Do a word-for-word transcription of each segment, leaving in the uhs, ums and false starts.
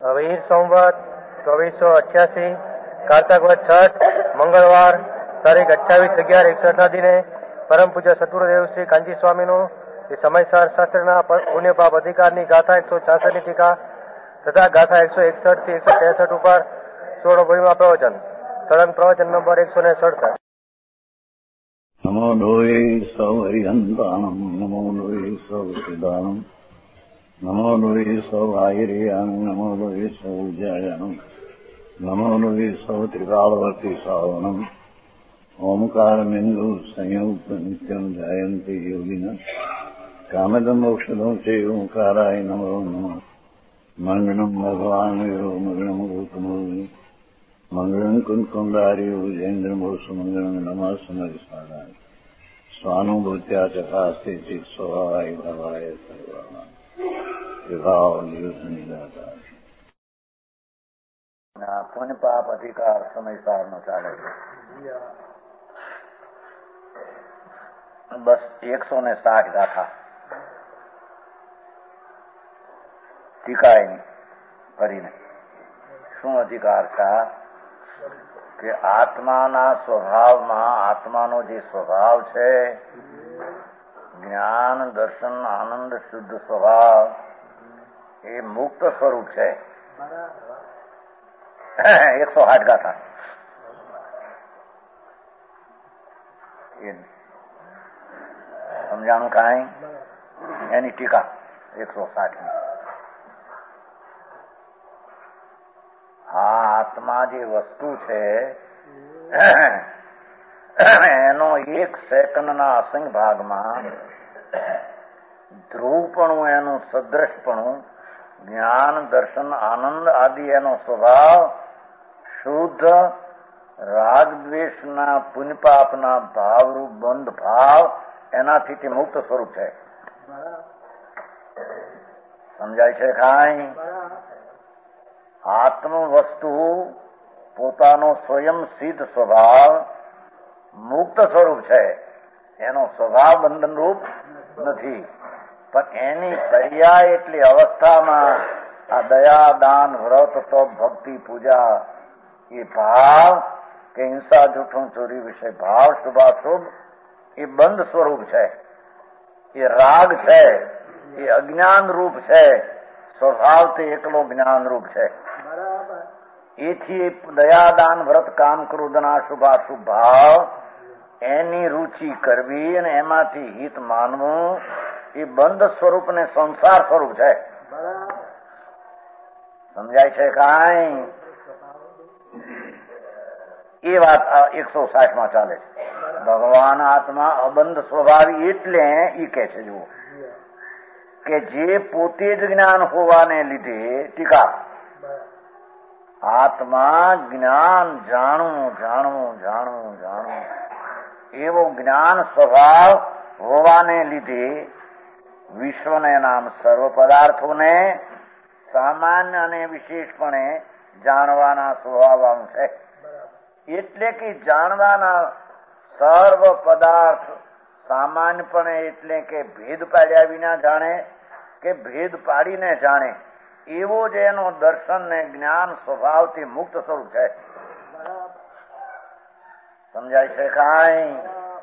વીર સંવત ચોવીસો અઠ્યાસી કારતક વદ છઠ મંગળવાર તારીખ અઠ્યાવીસ અગિયાર એકસઠ ના દિને પરમ પૂજ્ય સદગુરુદેવ શ્રી કાંજી સ્વામીનું સમયસાર શાસ્ત્રના પુણ્ય પાપ અધિકારની ગાથા એકસો છાસઠ ની ટીકા તથા ગાથા એકસો એકસઠ થી એકસો ત્રેસઠ ઉપર સોળમું પ્રવચન સળંગ પ્રવચન નંબર એકસો ને સડસઠ. નમો લોહે સૌ હરિહંતાણમ નમો લોહે સૌ સિદાનમ નમો લોહે સૌ આયર્યાનમ નમો લોહે સૌ જયાનમ નમો લોહે સૌ ત્રિકાળવતી સાવનમ ઓમકારમિંદુ સંયુક્ત નિત્યમ જાયંતિ યોગિન કામદમ મોક્ષદો છે ઓંકારાય નમો નમઃ. મંગળમ ભગવાન વીરો મંગળમ ગૌતમોની મંગળમ કુંકુંડાર્યો જૈન્દ્રમોષ મંગળમ નમઃ સમરિસાદાય સ્વાનુભૂત્યા ચકાસ્તે ચિત સ્વભાવાય ભવાય સર્વાના વિભાવ નિદાતા. પુણ્ય પાપ અધિકાર સમયસાર નો ચાલે છે. બસ એકસો ને સાઠ ગાથા ટીકાય કરીને શું અધિકાર છે કે આત્માના સ્વભાવમાં આત્માનો જે સ્વભાવ છે જ્ઞાન દર્શન આનંદ શુદ્ધ સ્વભાવ એ મુક્ત સ્વરૂપ છે. એકસો આઠ ગાથા સમજાણું કાંઈ એની ટીકા એકસો સાઠ ની. હા, આત્મા જે વસ્તુ છે એનો એક સેકન્ડના અસંગ ભાગમાં ધ્રુવપણું એનું સદ્રશપણું જ્ઞાન દર્શન આનંદ આદિ એનો સ્વભાવ શુદ્ધ રાગદ્વેષના પુણ્યપાપના ભાવરૂપ બંધ ભાવ એનાથી તે મુક્ત સ્વરૂપ છે. સમજાય છે કાંઈ? આત્મ વસ્તુ પોતાનો સ્વયં સિદ્ધ સ્વભાવ મુક્ત સ્વરૂપ છે. એનો સ્વભાવ બંધન રૂપ નથી, પણ એની પર્યાય એટલી અવસ્થામાં આ દયા દાન વ્રત તપ ભક્તિ પૂજા એ ભાવ કે હિંસા જૂઠું ચોરી વિશે ભાવ શુભાશુભ એ બંધ સ્વરૂપ છે. એ રાગ છે, એ અજ્ઞાન રૂપ છે. સ્વભાવથી એકલો જ્ઞાન રૂપ છે. એથી દયાદાન વ્રત કામ ક્રોધના શુભાશુભ ભાવ એની રુચિ કરવી અને એમાંથી હિત માનવું એ બંધ સ્વરૂપ ને સંસાર સ્વરૂપ છે. સમજાય છે કાંઈ? એ વાત એકસો સાઠ માં ચાલે છે. ભગવાન આત્મા અબંધ સ્વભાવી એટલે ઈ કે છે જુઓ કે જે પોતે જ જ્ઞાન હોવાને લીધે ટીકા આત્મા જ્ઞાન જાણવું જાણવું જાણવું જાણવું એવો જ્ઞાન સ્વભાવ હોવાને લીધે વિશ્વને નામ સર્વ પદાર્થોને સામાન્ય અને વિશેષપણે જાણવાના સ્વભાવ છે. એટલે કે જાણવાના સર્વ પદાર્થ સામાન્યપણે એટલે કે ભેદ પાડ્યા વિના જાણે કે ભેદ પાડીને જાણે એવો જ એનો દર્શન ને જ્ઞાન સ્વભાવથી મુક્ત સ્વરૂપ છે. સમજાય છે કાંઈ?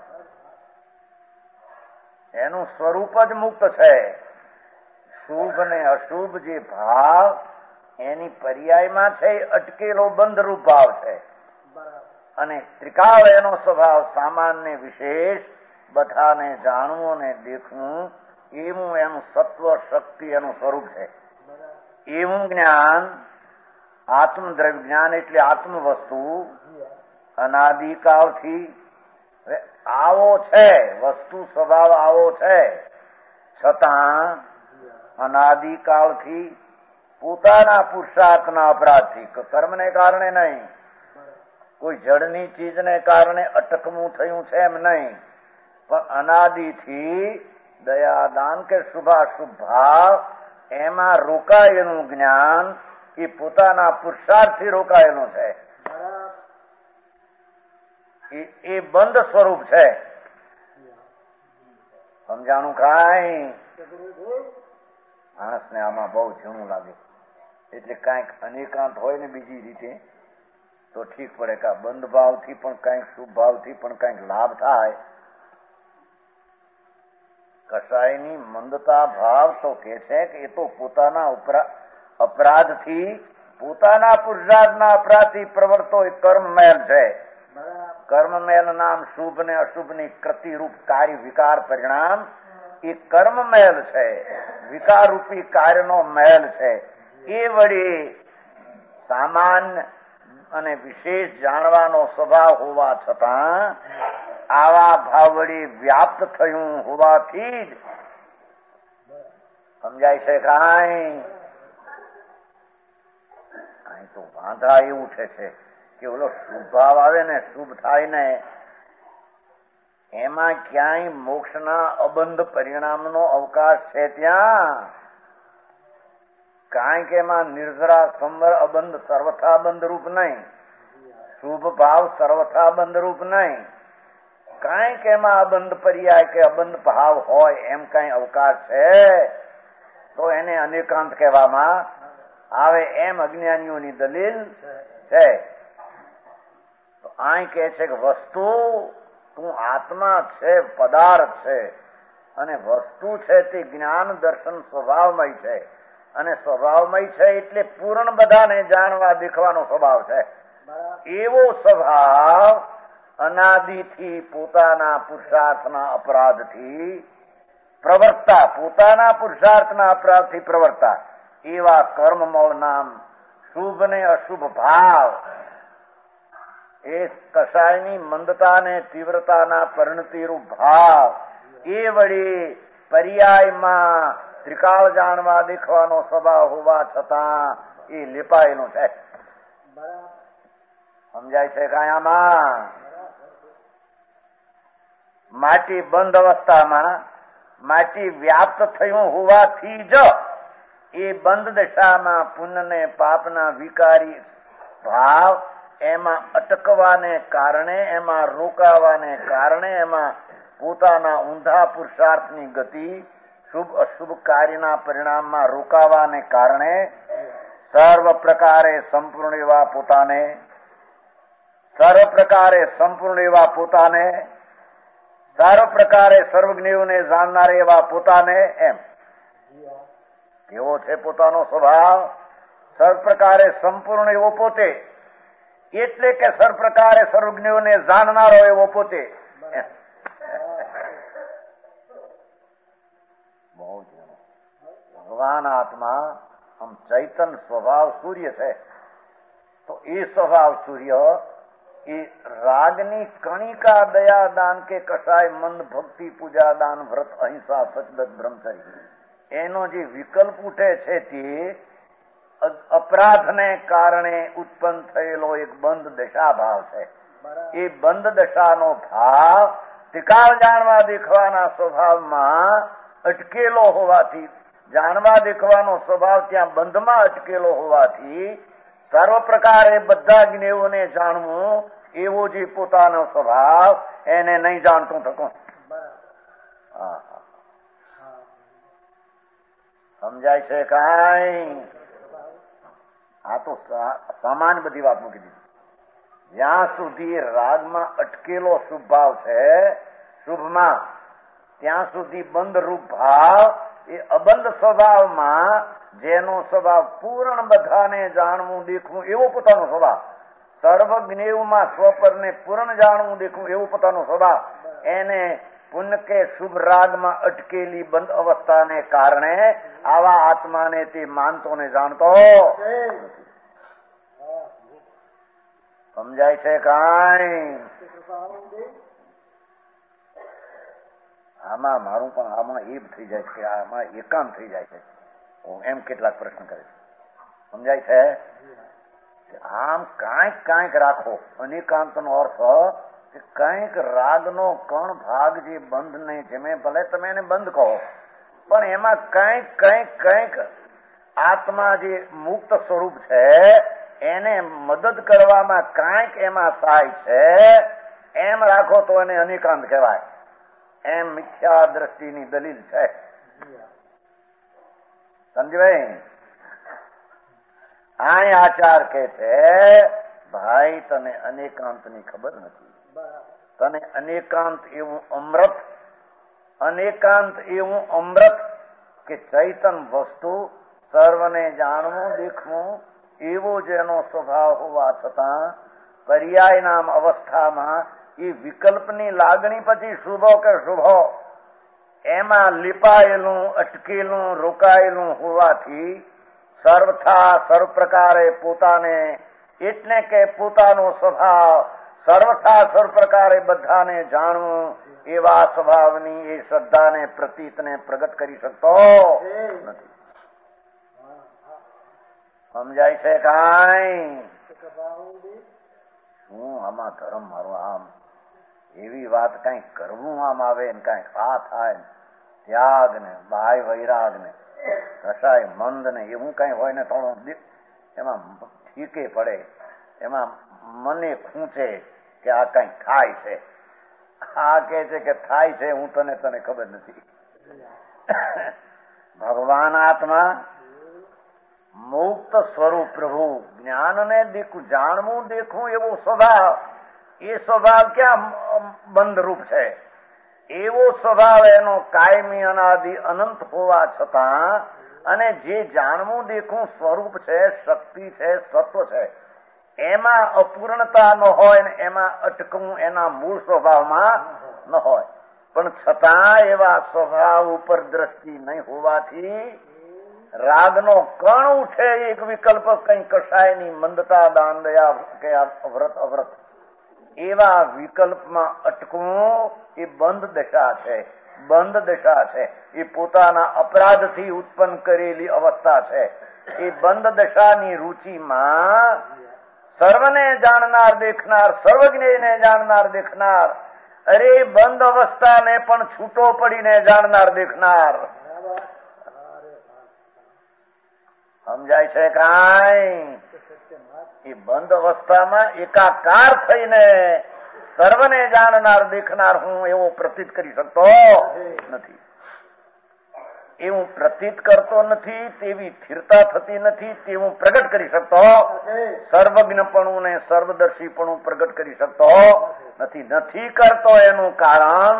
એનું સ્વરૂપ જ મુક્ત છે. શુભ ને અશુભ જે ભાવ એની પર્યાયમાં છે અટકેલો બંધરૂપ ભાવ છે. અને ત્રિકાળ એનો સ્વભાવ સામાન્ય વિશેષ બધાને જાણવું ને દેખવું એવું એનું સત્વ શક્તિ એનું સ્વરૂપ છે. એવું જ્ઞાન આત્મદ્રવ્ય જ્ઞાન એટલે આત્મ વસ્તુ અનાદિકાળથી આવો છે. વસ્તુ સ્વભાવ આવો છે, છતાં અનાદિકાળથી પોતાના પુરુષાર્થના અપરાધથી કર્મને કારણે નહીં, કોઈ જડની ચીજને કારણે અટકવું થયું છે એમ નહીં, પણ અનાદિથી દયા દાન કે શુભાશુભ ભાવ એમાં રોકાયેલું જ્ઞાન એ પોતાના પુરુષાર્થથી રોકાયેલું છે. એ બંધ સ્વરૂપ છે. સમજાણું કાંઈ? માણસને આમાં બહુ ઝીણું લાગે. એટલે કાંઈક અનેકાંત હોય ને બીજી રીતે તો ઠીક પડે કે બંધ ભાવથી પણ કાંઈક શુભ ભાવથી પણ કાંઈક લાભ થાય. કસાયની મંદતા ભાવ તો કે છે કે એ તો પોતાના અપરાધથી પોતાના પુરુષાર્થના અપરાધથી પ્રવર્તો એ કર્મમેલ છે. કર્મમેલ નામ શુભ ને અશુભ ની કૃતિરૂપ કાર્ય વિકાર પરિણામ એ કર્મમેલ છે, વિકાર રૂપી કાર્યનો મેલ છે. એ વળી સામાન્ય અને વિશેષ જાણવાનો સ્વભાવ હોવા છતાં આવા ભાવ વળી વ્યાપ્ત થયું હોવાથી જ સમજાય છે. કાંઈ કાંઈ તો વાંધા એવું છે કે ઓલો શુભ ભાવ આવે ને શુભ થાય ને એમાં ક્યાંય મોક્ષના અબંધ પરિણામનો અવકાશ છે. ત્યાં કાંઈક એમાં નિર્જરા સંવર અબંધ સર્વથા બંધ રૂપ નહીં, શુભ ભાવ સર્વથા બંધ રૂપ નહીં. કાંઈક એમાં અબંધ પર્યાય કે અબંધ ભાવ હોય એમ કઈ અવકાશ છે તો એને અનેકાંત કહેવામાં આવે એમ અજ્ઞાનીઓની દલીલ છે. તો અહીં કે છે કે વસ્તુ તું આત્મા છે, પદાર્થ છે, અને વસ્તુ છે તે જ્ઞાન દર્શન સ્વભાવમય છે. અને સ્વભાવમય છે એટલે પૂર્ણ બધાને જાણવા દેખવાનો સ્વભાવ છે. એવો સ્વભાવ અનાદિથી પોતાના પુરુષાર્થના અપરાધથી પ્રવર્તા પોતાના પુરુષાર્થના અપરાધથી પ્રવર્તા એવા કર્મમળ નામ શુભ ને અશુભ ભાવ એ કસાયની મંદતા ને તીવ્રતાના પરિણતિરૂપ ભાવ એ વળી પર્યાયમાં ત્રિકાળ જાણવા દેખવાનો સ્વભાવ હોવા છતાં એ લેપાયેલું છે. સમજાય છે કાયામાં? માટી બંધ અવસ્થામાં માટી વ્યાપ્ત થયું હોવાથી જ એ બંધ દશામાં પુણ્ય ને પાપના વિકારી ભાવ એમાં અટકવાને કારણે, એમાં રોકાવાને કારણે, એમાં પોતાના ઊંધા પુરુષાર્થની ગતિ શુભ અશુભ કાર્યના પરિણામમાં રોકાવાને કારણે સર્વ પ્રકારે સંપૂર્ણ એવા પોતાને સર્વ પ્રકારે સંપૂર્ણ એવા પોતાને સર્વ પ્રકારે સર્વજ્ઞોને જાણનાર એવા પોતાને એમ કેવો છે પોતાનો સ્વભાવ? સર્વ પ્રકારે સંપૂર્ણ એવો પોતે, એટલે કે સર્વ પ્રકારે સર્વજ્ઞોને જાણનારો એવો પોતે. ભગવાન આત્મા આમ ચૈતન સ્વભાવ સૂર્ય છે. તો એ સ્વભાવ સૂર્ય એ રાગની કણિકા દયા દાન કે કસાય મંદ ભક્તિ પૂજા દાન વ્રત અહિંસા સચદત બ્રહ્મચર્ય એનો જે વિકલ્પ ઉઠે છે તે અપરાધને કારણે ઉત્પન્ન થયેલો એક બંધ દશા ભાવ છે. એ બંધ દશાનો ભાવ ત્રિકાળ જાણવા દેખવાના સ્વભાવમાં અટકેલો હોવાથી, જાણવા દેખવાનો સ્વભાવ ત્યાં બંધમાં અટકેલો હોવાથી સર્વ પ્રકારે બધા જ્ઞેયોને જાણવું એવો જે પોતાનો સ્વભાવ એને નહીં જાણતું થતું. સમજાય છે કાંઈ? આ તો સામાન્ય બધી વાત મૂકી દીધી. જ્યાં સુધી રાગમાં અટકેલો શુભ ભાવ છે, શુભમાં, ત્યાં સુધી બંધ રૂપ ભાવ એ અબંધ સ્વભાવમાં જેનો સ્વભાવ પૂર્ણ બધાને જાણવું દેખવું એવો પોતાનો સ્વભાવ, સર્વ જ્ઞેયમાં સ્વપરને પૂર્ણ જાણવું દેખવું એવો પોતાનો સ્વભાવ, એને પુણ્ય કે શુભ રાગમાં અટકેલી બંધ અવસ્થાને કારણે આવા આત્માને તે માનતો ને જાણતો. સમજાય છે કાંઈ? આમાં મારું પણ આમાં એ થઈ જાય છે, આમાં એકાંત થઈ જાય છે. હું એમ કેટલાક પ્રશ્ન કરે છે. સમજાય છે? આમ કાંઈક કાંઈક રાખો. અનેકાંત નો અર્થ કે કંઈક રાગનો કણ ભાગ જે બંધ નહીં છે, મેં ભલે તમે એને બંધ કહો, પણ એમાં કંઈક કંઈક કંઈક આત્મા જે મુક્ત સ્વરૂપ છે એને મદદ કરવામાં કાંઈક એમાં સહાય છે, એમ રાખો તો એને અનેકાંત કહેવાય. એમ મિથ્યા દ્રષ્ટિની દલીલ છે. સમજવાય? આ આચાર કે છે ભાઈ તને અનેકાંતની ખબર નથી. તને અનેકાંત એવું અમૃત અનેકાંત એવું અમૃત કે ચૈતન વસ્તુ સર્વને જાણવું દેખવું એવો જેનો સ્વભાવ હોવા છતાં પર્યાય નામ અવસ્થામાં એ વિકલ્પની લાગણી પછી શુભો કે શુભો એમાં લીપાયેલું અટકેલું રોકાયેલું હોવાથી સર્વથા સર્વ પ્રકારે પોતાને એટલે કે પોતાનો સ્વભાવ સર્વથા સર્વ પ્રકારે બધાને જાણવું એવા સ્વભાવની એ શ્રદ્ધાને પ્રતીતને પ્રગટ કરી શકતો નથી. સમજાય છે કાંઈ? શું આમાં ધર્મ મારો આમ એવી વાત કઈ કરવું આમ આવે ને કઈ આ થાય ત્યાગ ને બાય વૈરાગ ને કસાય મંદ ને એવું કઈ હોય ને થોડું એમાં ઠીકે પડે, એમાં મને ખૂંચે કે આ કઈ થાય છે. આ કે છે કે થાય છે હું તને તને ખબર નથી. ભગવાન આત્મા મુક્ત સ્વરૂપ પ્રભુ જ્ઞાનને દેખું જાણવું દેખવું એવો સ્વભાવ, એ સ્વભાવ ક્યાં બંધ રૂપ છે? એવો સ્વભાવ એનો કાયમી અનાદિ અનંત હોવા છતાં અને જે જાણવું દેખવું સ્વરૂપ છે, શક્તિ છે, સત્વ છે, એમાં અપૂર્ણતા ન હોય ને એમાં અટકવું એના મૂળ સ્વભાવમાં ન હોય. પણ છતાં એવા સ્વભાવ ઉપર દ્રષ્ટિ નહીં હોવાથી રાગનો કણ ઉઠે એક વિકલ્પ કઈ કસાયની મંદતા દાન દયા કે વ્રત અવ્રત એવા વિકલ્પમાં અટકવું એ બંધ દશા છે. બંધ દશા છે એ પોતાના અપરાધથી ઉત્પન્ન કરેલી અવસ્થા છે. એ બંધ દશાની રુચિમાં સર્વને જાણનાર દેખનાર, સર્વજ્ઞને જાણનાર દેખનાર, અરે બંધ અવસ્થાને પણ છૂટો પડીને જાણનાર દેખનાર. સમજાય છે કાંઈ? એ બંધ અવસ્થામાં એકાકાર થઈને સર્વને જાણનાર દેખનાર હું એવો પ્રતીત કરી શકતો નથી. એવું પ્રતીત કરતો નથી, તેવી સ્થિરતા થતી નથી, તેવું પ્રગટ કરી શકતો સર્વજ્ઞપણું ને સર્વદર્શીપણું પ્રગટ કરી શકતો નથી. નથી કરતો એનું કારણ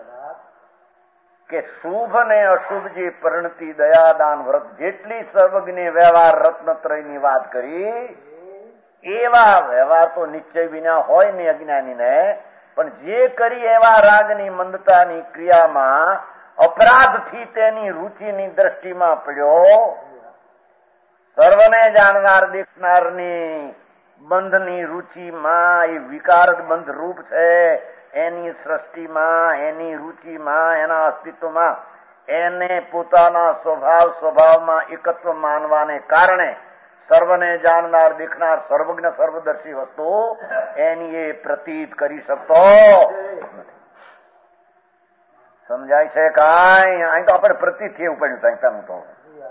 કે શુભ ને અશુભ જે પરિણતિ દયાદાન વ્રત જેટલી સર્વજ્ઞ વ્યવહાર રત્નત્રયની વાત કરી એવા વ્યવહાર તો નિશ્ચય વિના હોય ને અજ્ઞાની ને, પણ જે કરી એવા રાગની મંદતાની ક્રિયામાં અપરાધથી તેની રુચિની દ્રષ્ટિમાં પડ્યો, સર્વને જાણનાર દેખનારની બંધની રુચિમાં એ વિકાર બંધ રૂપ છે. એની સૃષ્ટિમાં, એની રુચિમાં, એના અસ્તિત્વમાં એને પોતાના સ્વભાવ સ્વભાવમાં એકત્વ માનવાને કારણે સર્વને જાણનાર દેખનાર સર્વજ્ઞ સર્વદર્શી વસ્તુ એની એ પ્રતીત કરી શકતો નથી. સમજાય છે કાંઈ? અહીં તો આપણે પ્રતીત થયું પડ્યું સંખ્યાનું તો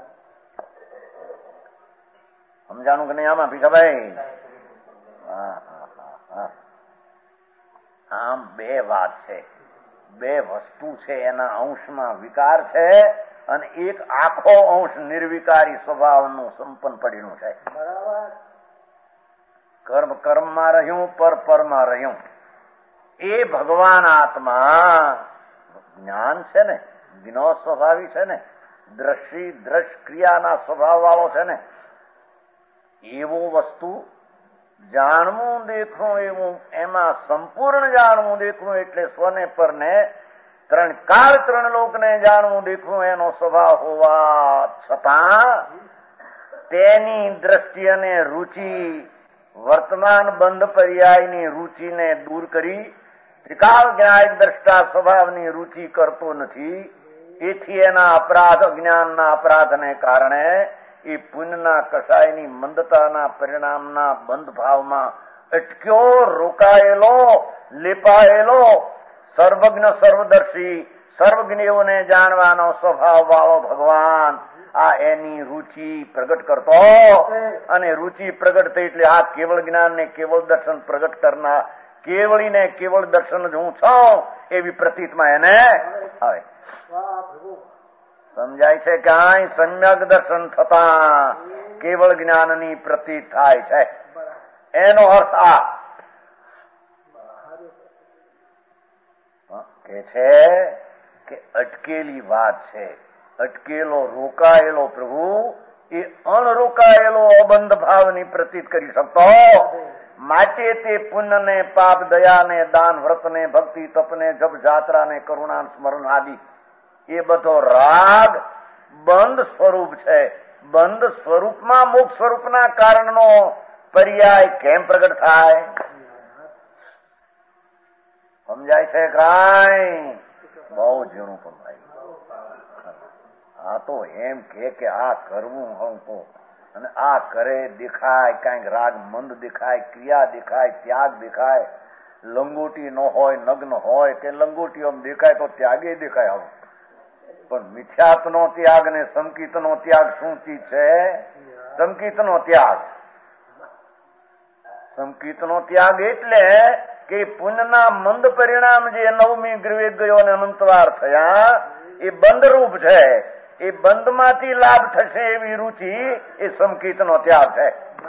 સમજાણું કે નહીં આમાં ભીખાભાઈ? હા હા હા હા આમ બે વાત છે, બે વસ્તુ છે. એના અંશમાં વિકાર છે અને એક આખો અંશ નિર્વિકારી સ્વભાવનું સંપન્ન પડેલું છે. કર્મ કર્મમાં રહ્યું, પર પરમાં રહ્યું. એ ભગવાન આત્મા જ્ઞાન છે ને, જ્ઞો સ્વભાવી છે ને, દ્રષ્ટિ દ્રશ ક્રિયાના સ્વભાવ વાળો છે ને, એવો વસ્તુ જાણવું દેખવું એવું એમાં સંપૂર્ણ જાણવું દેખવું એટલે સ્વને પરને ત્રણ કાળ ત્રણ લોકને જાણવું દેખવું એનો સ્વભાવ હોવા છતાં તેની દ્રષ્ટિ અને રુચિ વર્તમાન બંધ પર્યાયની રુચિને દૂર કરી ત્રિકાળ જ્ઞાયક દ્રષ્ટા સ્વભાવની રુચિ કરતો નથી. એથી એના અપરાધ અજ્ઞાનના અપરાધને કારણે એ પુણ્યના કસાયની મંદતાના પરિણામના બંધ ભાવમાં અટક્યો, રોકાયેલો, લેપાયેલો સર્વજ્ઞ સર્વદર્શી સર્વજ્ઞોને જાણવાનો સ્વભાવ વાળો ભગવાન આ એની રુચિ પ્રગટ કરતો અને રુચિ પ્રગટ થઈ એટલે આ કેવળ જ્ઞાન ને કેવળ દર્શન પ્રગટ કરનાર, કેવળી ને કેવળ દર્શન જ હું છું એવી પ્રતીતમાં એને આવે. સમજાય છે કાંઈ? સમ્યક દર્શન થતા કેવળ જ્ઞાનની પ્રતીત થાય છે. એનો અર્થ આ કે છે કે અટકેલી વાત છે. અટકેલો રોકાયેલો પ્રભુ એ અણરોકાયેલો અબંધ ભાવની પ્રતીત કરી શકતો. માટે તે પુણ્યને, પાપ, દયાને, દાન, વ્રતને, ભક્તિ, તપને, જપ, જાત્રાને, કરુણા, સ્મરણ આદિ એ બધો રાગ બંધ સ્વરૂપ છે. બંધ સ્વરૂપમાં મોક્ષ સ્વરૂપના કારણનો પર્યાય કેમ પ્રગટ થાય? સમજાય છે કાંઈ? બહુ ઝીણું સમજાય. આ તો એમ કે આ કરવું હું તો, અને આ કરે દેખાય, કઈક રાગ મંદ દેખાય, ક્રિયા દેખાય, ત્યાગ દેખાય. લંગોટી ન હોય, નગ્ન હોય કે લંગોટી આમ દેખાય તો ત્યાગે દેખાય. આવું પણ મિથ્યાત્વનો ત્યાગ ને સંકિતનો ત્યાગ શું ચીજ છે? સંકિતનો ત્યાગ. સંકિતનો ત્યાગ એટલે કે પુણ્યના મંદ પરિણામ જે નવમી ગ્રવિક ગયો અને અનંતવાર થયા એ બંધરૂપ છે. એ બંધમાંથી લાભ થશે એવી રુચિ એ સંકિતનો ત્યાગ છે.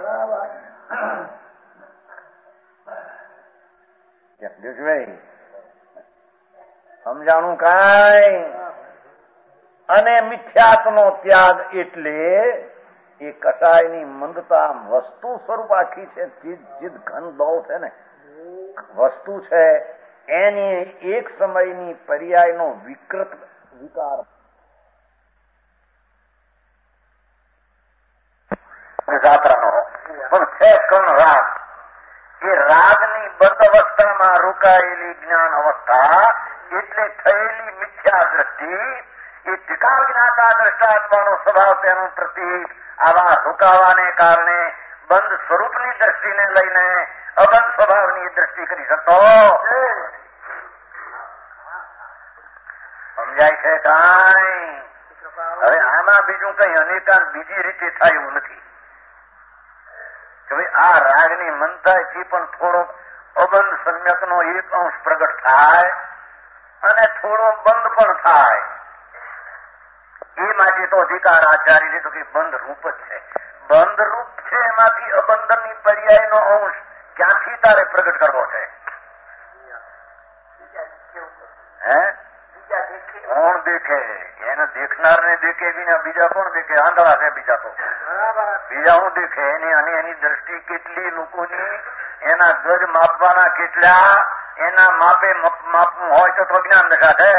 સમજાણું કાંઈ? અને મિથ્યાત્વનો ત્યાગ એટલે એ કસાયની મંદતા વસ્તુ સ્વરૂપ આખી છે. ચીજ ચીજ ઘન દો છે ને વસ્તુ છે એની એક સમયની પર્યાયનો વિકૃત વિકાર પણ છે કણ રાગ. એ રાગની બંધ અવસ્થામાં રોકાયેલી જ્ઞાન અવસ્થા એટલે થયેલી મિથ્યા દ્રષ્ટિ એ ટીકા જ્ઞાતા દ્રષ્ટાત્માનો સ્વભાવ તેનું પ્રતીક. આવા રોકાવાને કારણે બંધ સ્વરૂપની દ્રષ્ટિને લઈને અબંધ સ્વભાવની દ્રષ્ટિ કરી શકતો. સમજાય છે કાંઈ? હવે આમાં બીજું કઈ અનેકાંત બીજી રીતે થાય એવું નથી કે ભાઈ આ રાગની મનતાથી પણ થોડો અબંધ સમ્યકનો એક અંશ પ્રગટ થાય અને થોડો બંધ પણ થાય. એ માટે તો અધિકાર આચાર્ય લીધો કે બંધ રૂપ જ છે. બંધ રૂપ છે એમાંથી અબંધનની પર્યાયનો અંશ ક્યાંથી તારે પ્રગટ કરવો છે? હે કોણ દેખે? એને દેખનારને દેખે બીજા કોણ દેખે? આંધળા છે બીજા તો. બીજા હું દેખે? એની અને એની દ્રષ્ટિ કેટલી લોકોની, એના ગજ માપવાના કેટલા, એના માપે માપવું હોય તો જ્ઞાન દશા છે.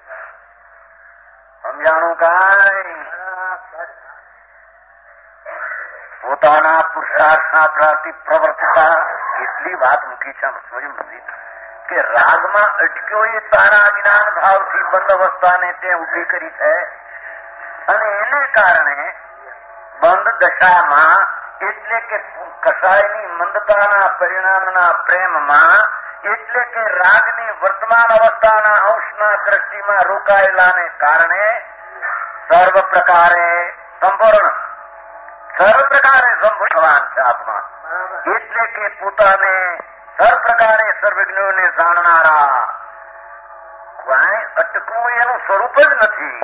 સમજાણું કાંઈ? પોતાના પુરુષાર્થના પ્રાપ્તિ પ્રવર્તતા એટલી વાત મૂકી છે સ્વયં કે રાગમાં અટક્યો એ તારા જ્ઞાન ભાવથી બંધ અવસ્થાને તે ઉભી કરી છે. અને એને કારણે બંધ દશામાં એટલે કે કસાયની મંદતાના પરિણામના પ્રેમમાં એટલે કે રાગની વર્તમાન અવસ્થાના અંશના દ્રષ્ટિમાં રોકાયેલાને કારણે સર્વ પ્રકારે સંપૂર્ણ સર્વ પ્રકારે સંપૂર્ણ છે આત્મા. એટલે કે પોતાને સર્વ પ્રકારે સર્વજ્ઞોને જાણનારા. કાંઈ અટકવું એનું સ્વરૂપ જ નથી.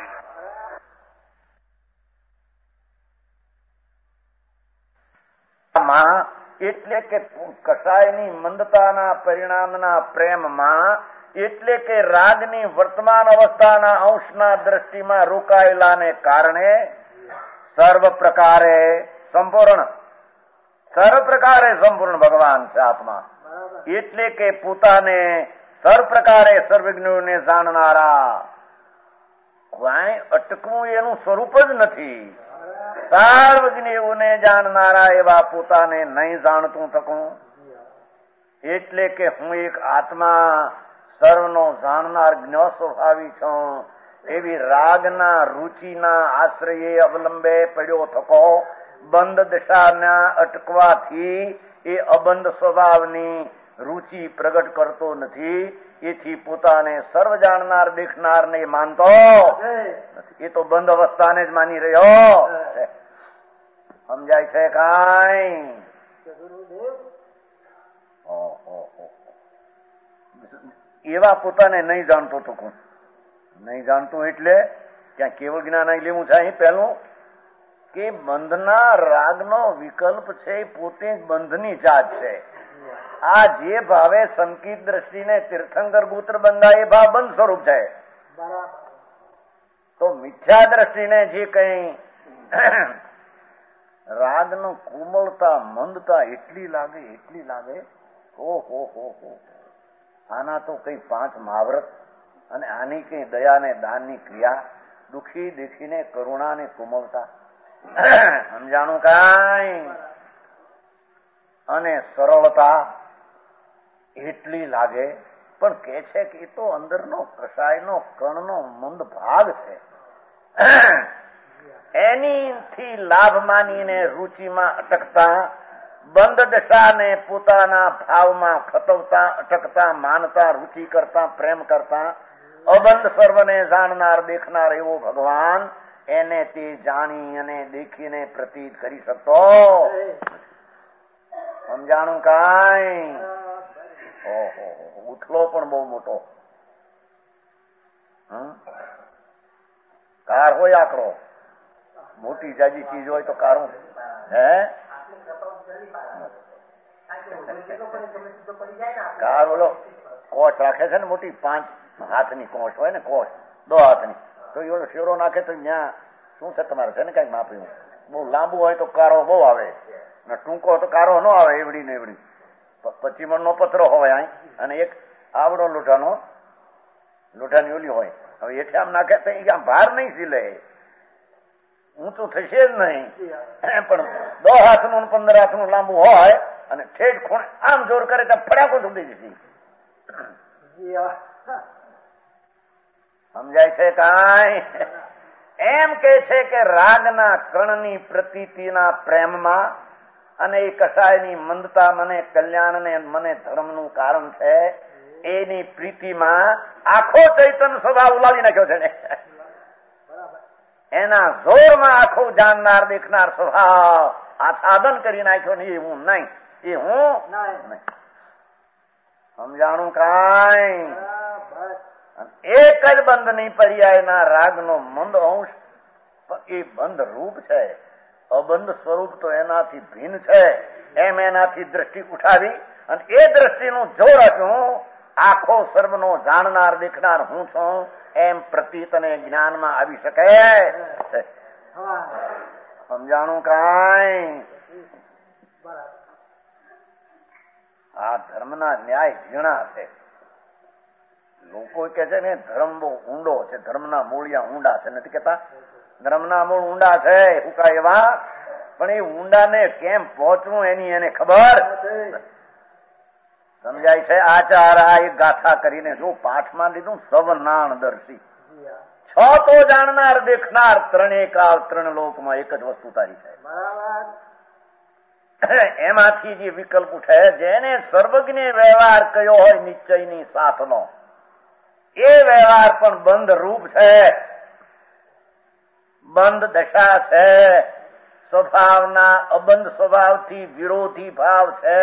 એટલે કે કસાયની મંદતાના પરિણામના પ્રેમમાં એટલે કે રાગની વર્તમાન અવસ્થાના અંશના દ્રષ્ટિમાં રોકાયેલાને કારણે સર્વ પ્રકારે સંપૂર્ણ સર્વ પ્રકારે સંપૂર્ણ ભગવાન છે આત્મા. એટલે કે પોતાને સર્વ પ્રકારે સર્વજ્ઞોને જાણનારા. કાંઈ અટકવું એનું સ્વરૂપ જ નથી. સર્વજ્ઞોને જાણનારા એવા પોતાને નહીં જાણતું થકું. એટલે કે હું એક આત્મા સર્વનો જાણનાર જ્ઞ સ્વભાવી છું એવી રાગના રુચિના આશ્રયે અવલંબે પડ્યો થકો બંધ દશાના અટકવાથી એ અબંધ સ્વભાવની રુચિ પ્રગટ કરતો નથી. એથી પોતાને સર્વ જાણનાર દેખનાર ને માનતો નથી. એ તો બંધ અવસ્થાને જ માની રહ્યો. સમજાય છે કાંઈ? એવા પોતાને નહીં જાણતો તો કોણ? નહીં જાણતું એટલે ત્યાં કેવળ જ્ઞાન અહીં લેવું છે. અહીં પહેલું કે બંધના રાગનો વિકલ્પ છે એ પોતે જ બંધની જાત છે. આ જે ભાવે સંકિત દ્રષ્ટિને તીર્થંકર ગોત્ર બંધા એ ભાવ બંધ સ્વરૂપ છે. તો મિથ્યા દ્રષ્ટિને જે કઈ રાગનો કોમળતા મંદતા એટલી લાગે એટલી લાગે ઓ હો હો હો આના તો કઈ પાંચ મહાવ્રત અને આની કઈ દયા ને દાનની ક્રિયા, દુખી દેખીને કરુણા ને કોમળતા સમજાણું કાંઈ, અને સરળતા એટલી લાગે. પણ કે છે કે એ તો અંદરનો કસાયનો કણનો મંદ ભાગ છે. એનીથી લાભ માનીને રુચિમાં અટકતા, બંધ દશાને પોતાના ભાવમાં ખતવતા અટકતા માનતા રુચિ કરતા પ્રેમ કરતા અબંધ સર્વને જાણનાર દેખનાર એવો ભગવાન એને તે જાણી અને દેખીને પ્રતીત કરી શકતો. સમજાણું કાંઈ? ઓહો ઉથલો પણ બહુ મોટો. કાર હોય આકરો, મોટી જાજી ચીજ હોય તો કારું હે કાર બોલો કોચ રાખે છે ને મોટી, પાંચ હાથની કોચ હોય ને, કોચ દો હાથની, તો એ ઓલો શેરો નાખે તો ત્યાં શું છે તમારે છે ને કઈક માપ્યું. બહુ લાંબુ હોય તો કારો બહુ આવે ને ટૂંકો તો કારો ન આવે, એવડી ને એવડી. પચી મણ નો પથરો હોય અહીં, અને એક આવડો લોઢાનો લોઢાની ઓલી હોય. હવે એઠે આમ નાખે તો આમ ભાર નહીં સીલે, ઊંચું થશે જ નહીં. પણ દો હાથનું પંદર હાથનું લાંબુ હોય અને ઠેઠ ખૂણે આમ જોર કરે તો ફટાકો છૂટી જશે. સમજાય છે કાંઈ? એમ કે છે કે રાગના કણની પ્રતીતિના પ્રેમમાં અને એ કસાયની મંદતા મને કલ્યાણ ને મને ધર્મનું કારણ છે એની પ્રીતિમાં આખો ચૈતન્ય સ્વભાવ ઉલાવી નાખ્યો છે ને. એના જોરમાં આખો જાણનાર દેખનાર સ્વભાવ આચ્છાદન કરી નાખ્યો ને. એ હું નહીં, એ હું નહીં. સમજાણું કાંઈ? એક જ બંધની પર્યાયના રાગનો મંદ અંશ, એ બંધ રૂપ છે. અબંધ સ્વરૂપ તો એનાથી ભિન્ન છે. એમ એનાથી દ્રષ્ટિ ઉઠાવી અને એ દ્રષ્ટિનું જોર આપ્યું. આખો સર્વનો જાણનાર દેખનાર હું છું એમ પ્રતીત અને જ્ઞાનમાં આવી શકે. સમજાણું કાંઈ? આ ધર્મના ન્યાય ઝીણા છે. લોકો કે છે ને ધર્મ બહુ ઊંડો છે, ધર્મના મૂળિયા ઊંડા છે. નથી કેતા ધર્મના મૂળ ઊંડા છે, હુકા એવા, પણ એ ઊંડાને કેમ પહોંચવું એની એને ખબર. સમજાય છે? આચાર આ એક ગાથા કરીને જો પાઠમાં લીધું સવનાણ દર્શી, છ તો જાણનાર દેખનાર, ત્રણે કાળ ત્રણ લોકમાં એક જ વસ્તુ તારી છે. એમાંથી જે વિકલ્પ ઉઠે, જેને સર્વજ્ઞ વ્યવહાર કયો હોય નિશ્ચયની સાથનો, એ વ્યવહાર પણ બંધ રૂપ છે, બંધ દશા છે. સ્વભાવના અબંધ સ્વભાવથી વિરોધી ભાવ છે.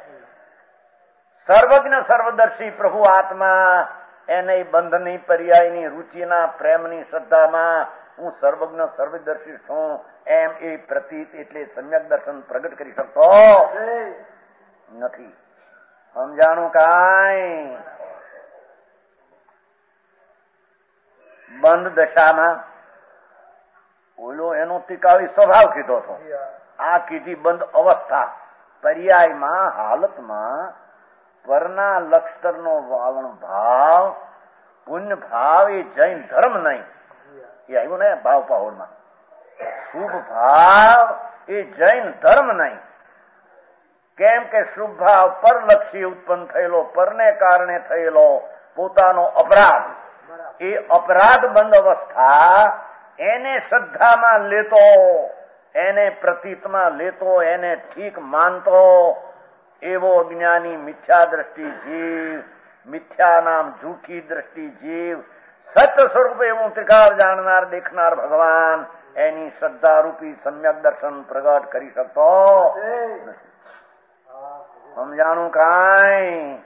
સર્વજ્ઞ સર્વદર્શી પ્રભુ આત્મા એને બંધની પર્યાયની રુચિના પ્રેમની શ્રદ્ધામાં હું સર્વજ્ઞ સર્વદર્શી છું એમ એ પ્રતીત એટલે સમ્યક દર્શન પ્રગટ કરી શકતો નથી. સમજાણું કાંઈ? બંધ દશામાં ઓલો એનો તિકાવી સ્વભાવ કીધો હતો, આ કીધી બંધ અવસ્થા. પર્યાયમાં હાલતમાં પરના લક્ષરનો વાવણ ભાવ પુણ્ય ભાવ એ જૈન ધર્મ નહીં. એ આવ્યું ને ભાવ પાહોડમાં. શુભ ભાવ એ જૈન ધર્મ નહીં. કેમ કે શુભ ભાવ પરલક્ષી ઉત્પન્ન થયેલો, પરને કારણે થયેલો પોતાનો અપરાધ, એ અપરાધ બંધ અવસ્થા એને શ્રદ્ધામાં લેતો, એને પ્રતીતમાં લેતો, એને ઠીક માનતો એવો જ્ઞાની મિથ્યા દ્રષ્ટિ જીવ, મિથ્યા નામ જૂઠી દ્રષ્ટિ જીવ, સત્ય સ્વરૂપે એવું ત્રિકાળ જાણનાર દેખનાર ભગવાન એની શ્રદ્ધારૂપી સમ્યક દર્શન પ્રગટ કરી શકતો. સમજાણું કાંઈ?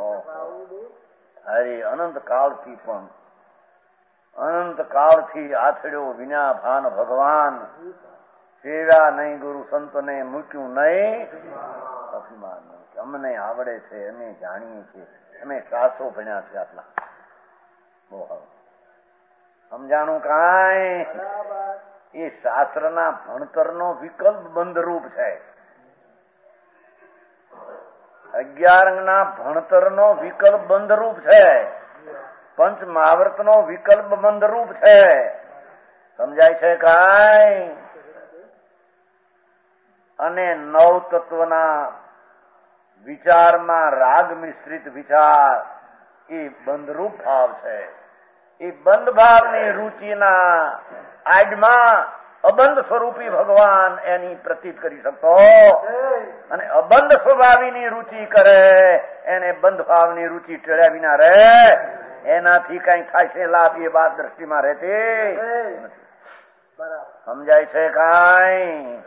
અરે અનંત કાળથી પણ અનંત કાળથી આથડ્યો વિના ભાન ભગવાન સેવ્યા નહીં ગુરુ સંતને મૂક્યું નહીં અભિમાન નહીં. અમને આવડે છે, અમે જાણીએ છીએ, અમે શાસ્ત્રો ભણ્યા છે, આટલા બહુ સમજાણું કાંઈ. એ શાસ્ત્રના ભણતરનો વિકલ્પ બંધરૂપ છે. અગિયાર અંગના ભણતરનો વિકલ્પ બંધરૂપ છે. પંચ મહાવર્તનો વિકલ્પ બંધરૂપ છે. સમજાય છે કાંઈ. અને નવ તત્વના વિચારમાં રાગ મિશ્રિત વિચાર એ બંધરૂપ ભાવ છે. એ બંધ ભાવની રુચિના આજમાં અબંધ સ્વરૂપી ભગવાન એની પ્રતીત કરી શકતો, અને અબંધ સ્વભાવીની રુચિ કરે એને બંધ ભાવની રુચિ ટેળ્યા વિના રહે, એનાથી કઈ થાય છે લાભ એ વાત દ્રષ્ટિમાં રહેતી નથી. સમજાય છે કાંઈ.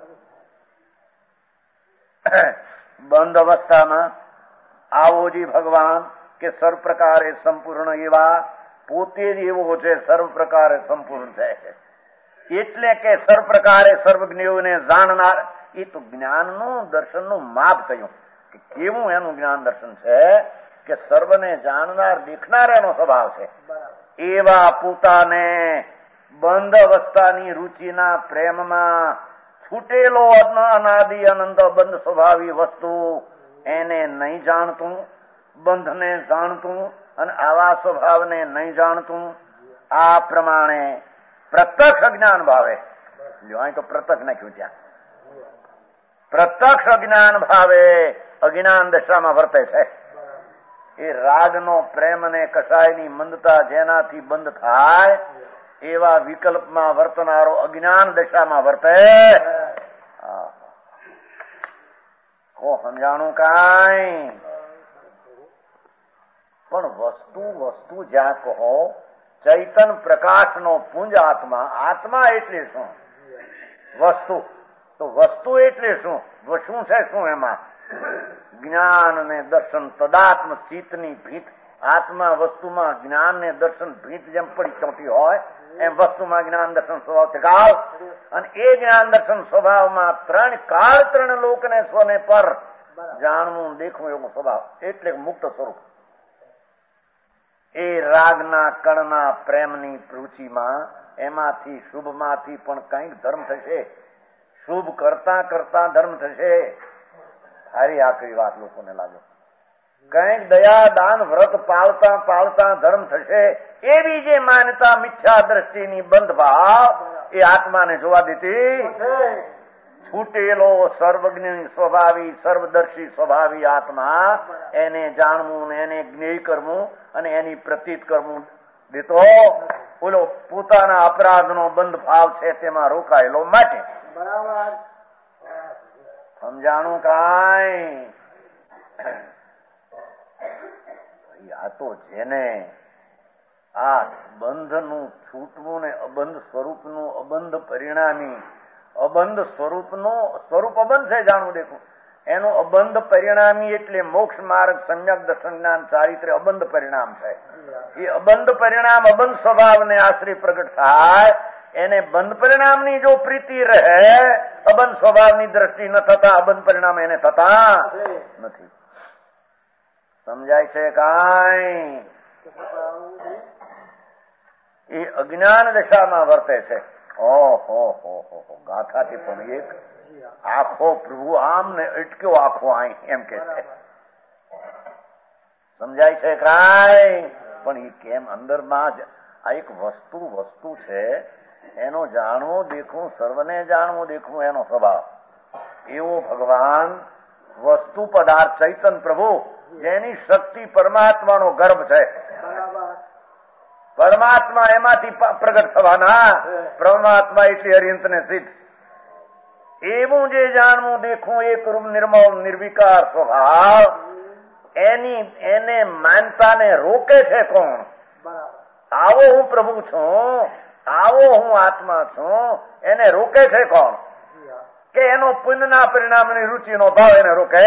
બંધ અવસ્થામાં આવોજી ભગવાન કે સર્વ પ્રકારે સંપૂર્ણ એવા પોતે જ એવો છે, સર્વ પ્રકારે સંપૂર્ણ છે. એટલે કે સર્વ પ્રકારે સર્વજ્ઞોને જાણનાર. એ તો જ્ઞાનનું દર્શનનું માપ કહ્યું કે કેવું એનું જ્ઞાન દર્શન છે કે સર્વને જાણનાર દેખનાર એનો સ્વભાવ છે. એવા પોતાને બંધ અવસ્થાની રુચિના પ્રેમમાં છૂટેલો અનાદિ અનંત બંધ સ્વભાવી વસ્તુ એને નહીં જાણતું, બંધને જાણતું અને આવા સ્વભાવને નહીં જાણતું. આ પ્રમાણે પ્રત્યક્ષ અજ્ઞાન ભાવે, જો અહીં તો પ્રત્યક્ષ નાખ્યું, ત્યાં પ્રત્યક્ષ અજ્ઞાન ભાવે અજ્ઞાન દશામાં વર્તે છે. એ રાગનો પ્રેમ અને કસાયની મંદતા જેનાથી બંધ થાય એવા વિકલ્પમાં વર્તનારો અજ્ઞાન દશામાં વર્તે. કો સમજાણું કાંઈ. પણ વસ્તુ વસ્તુ જ્યાં કહો, ચૈતન પ્રકાશનો પુંજ આત્મા. આત્મા એટલે શું? વસ્તુ. તો વસ્તુ એટલે શું? શું છે શું? એમાં જ્ઞાન ને દર્શન તદાત્મ ચિત્તની ભીત. આત્મા વસ્તુમાં જ્ઞાન ને દર્શન ભીત જેમ પડી ચોંટી હોય એમ વસ્તુમાં જ્ઞાન દર્શન સ્વભાવ ટકાવ. અને એ જ્ઞાન દર્શન સ્વભાવમાં ત્રણ કાળ ત્રણ લોકને સ્વને પર જાણવું દેખવું એવો સ્વભાવ, એટલે મુક્ત સ્વરૂપ. એ રાગના કણના પ્રેમની રુચિમાં એમાંથી શુભમાંથી પણ કંઈક ધર્મ થશે, શુભ કરતા કરતા ધર્મ થશે. હારી આકરી વાત લોકોને લાગે. કંઈક દયા દાન વ્રત પાળતા પાળતા ધર્મ થશે, એવી જે માન્યતા મિથ્યા દ્રષ્ટિની બંધ ભાવ એ આત્માને જોવા દેતી. છૂટેલો સર્વજ્ઞ સ્વભાવી સર્વદર્શી સ્વભાવી આત્મા એને જાણવું ને એને જ્ઞેય કરવું અને એની પ્રતીત કરવું દેતો ઓલો પોતાના અપરાધનો બંધ ભાવ છે તેમાં રોકાયેલો માટે. બરાબર સમજાણું કાંઈ. આ તો જેને આ બંધનું છૂટવું ને અબંધ સ્વરૂપનું અબંધ પરિણામી અબંધ સ્વરૂપનું સ્વરૂપ અબંધ છે જાણવું દેખું, એનું અબંધ પરિણામી એટલે મોક્ષ માર્ગ સમ્યક દર્શન જ્ઞાન ચારિત્ર્ય અબંધ પરિણામ છે. એ અબંધ પરિણામ અબંધ સ્વભાવને આશ્રય પ્રગટ થાય, એને બંધ પરિણામની જો પ્રીતિ રહે, અબંધ સ્વભાવની દ્રષ્ટિ ન થતા અબંધ પરિણામ એને થતા નથી. સમજાય છે કાંઈ. એ અજ્ઞાન દશામાં વર્તે છે. ઓહો હો હો ગાથાથી પણ એક આખો પ્રભુ આમ ને અટક્યો આખો અહીં એમ કે છે. સમજાય છે કાંઈ. પણ એ કેમ અંદરમાં જ આ એક વસ્તુ વસ્તુ છે, એનો જાણવું દેખવું સર્વને જાણવું દેખવું એનો સ્વભાવ. એવો ભગવાન વસ્તુ પદાર્થ ચૈતન પ્રભુ જેની શક્તિ પરમાત્માનો ગર્ભ છે, પરમાત્મા એમાંથી પ્રગટ થવાના, પરમાત્મા એટલે અરિયંત ને સિદ્ધ. એવું જે જાણવું દેખવું એક રૂપ નિર્મળ નિર્વિકાર સ્વભાવ, એની એને માનતાને રોકે છે કોણ? આવો હું પ્રભુ છું, આવો હું આત્મા છું, એને રોકે છે કોણ? કે એનો પુણ્યના પરિણામની રુચિનો ભાવ એને રોકે.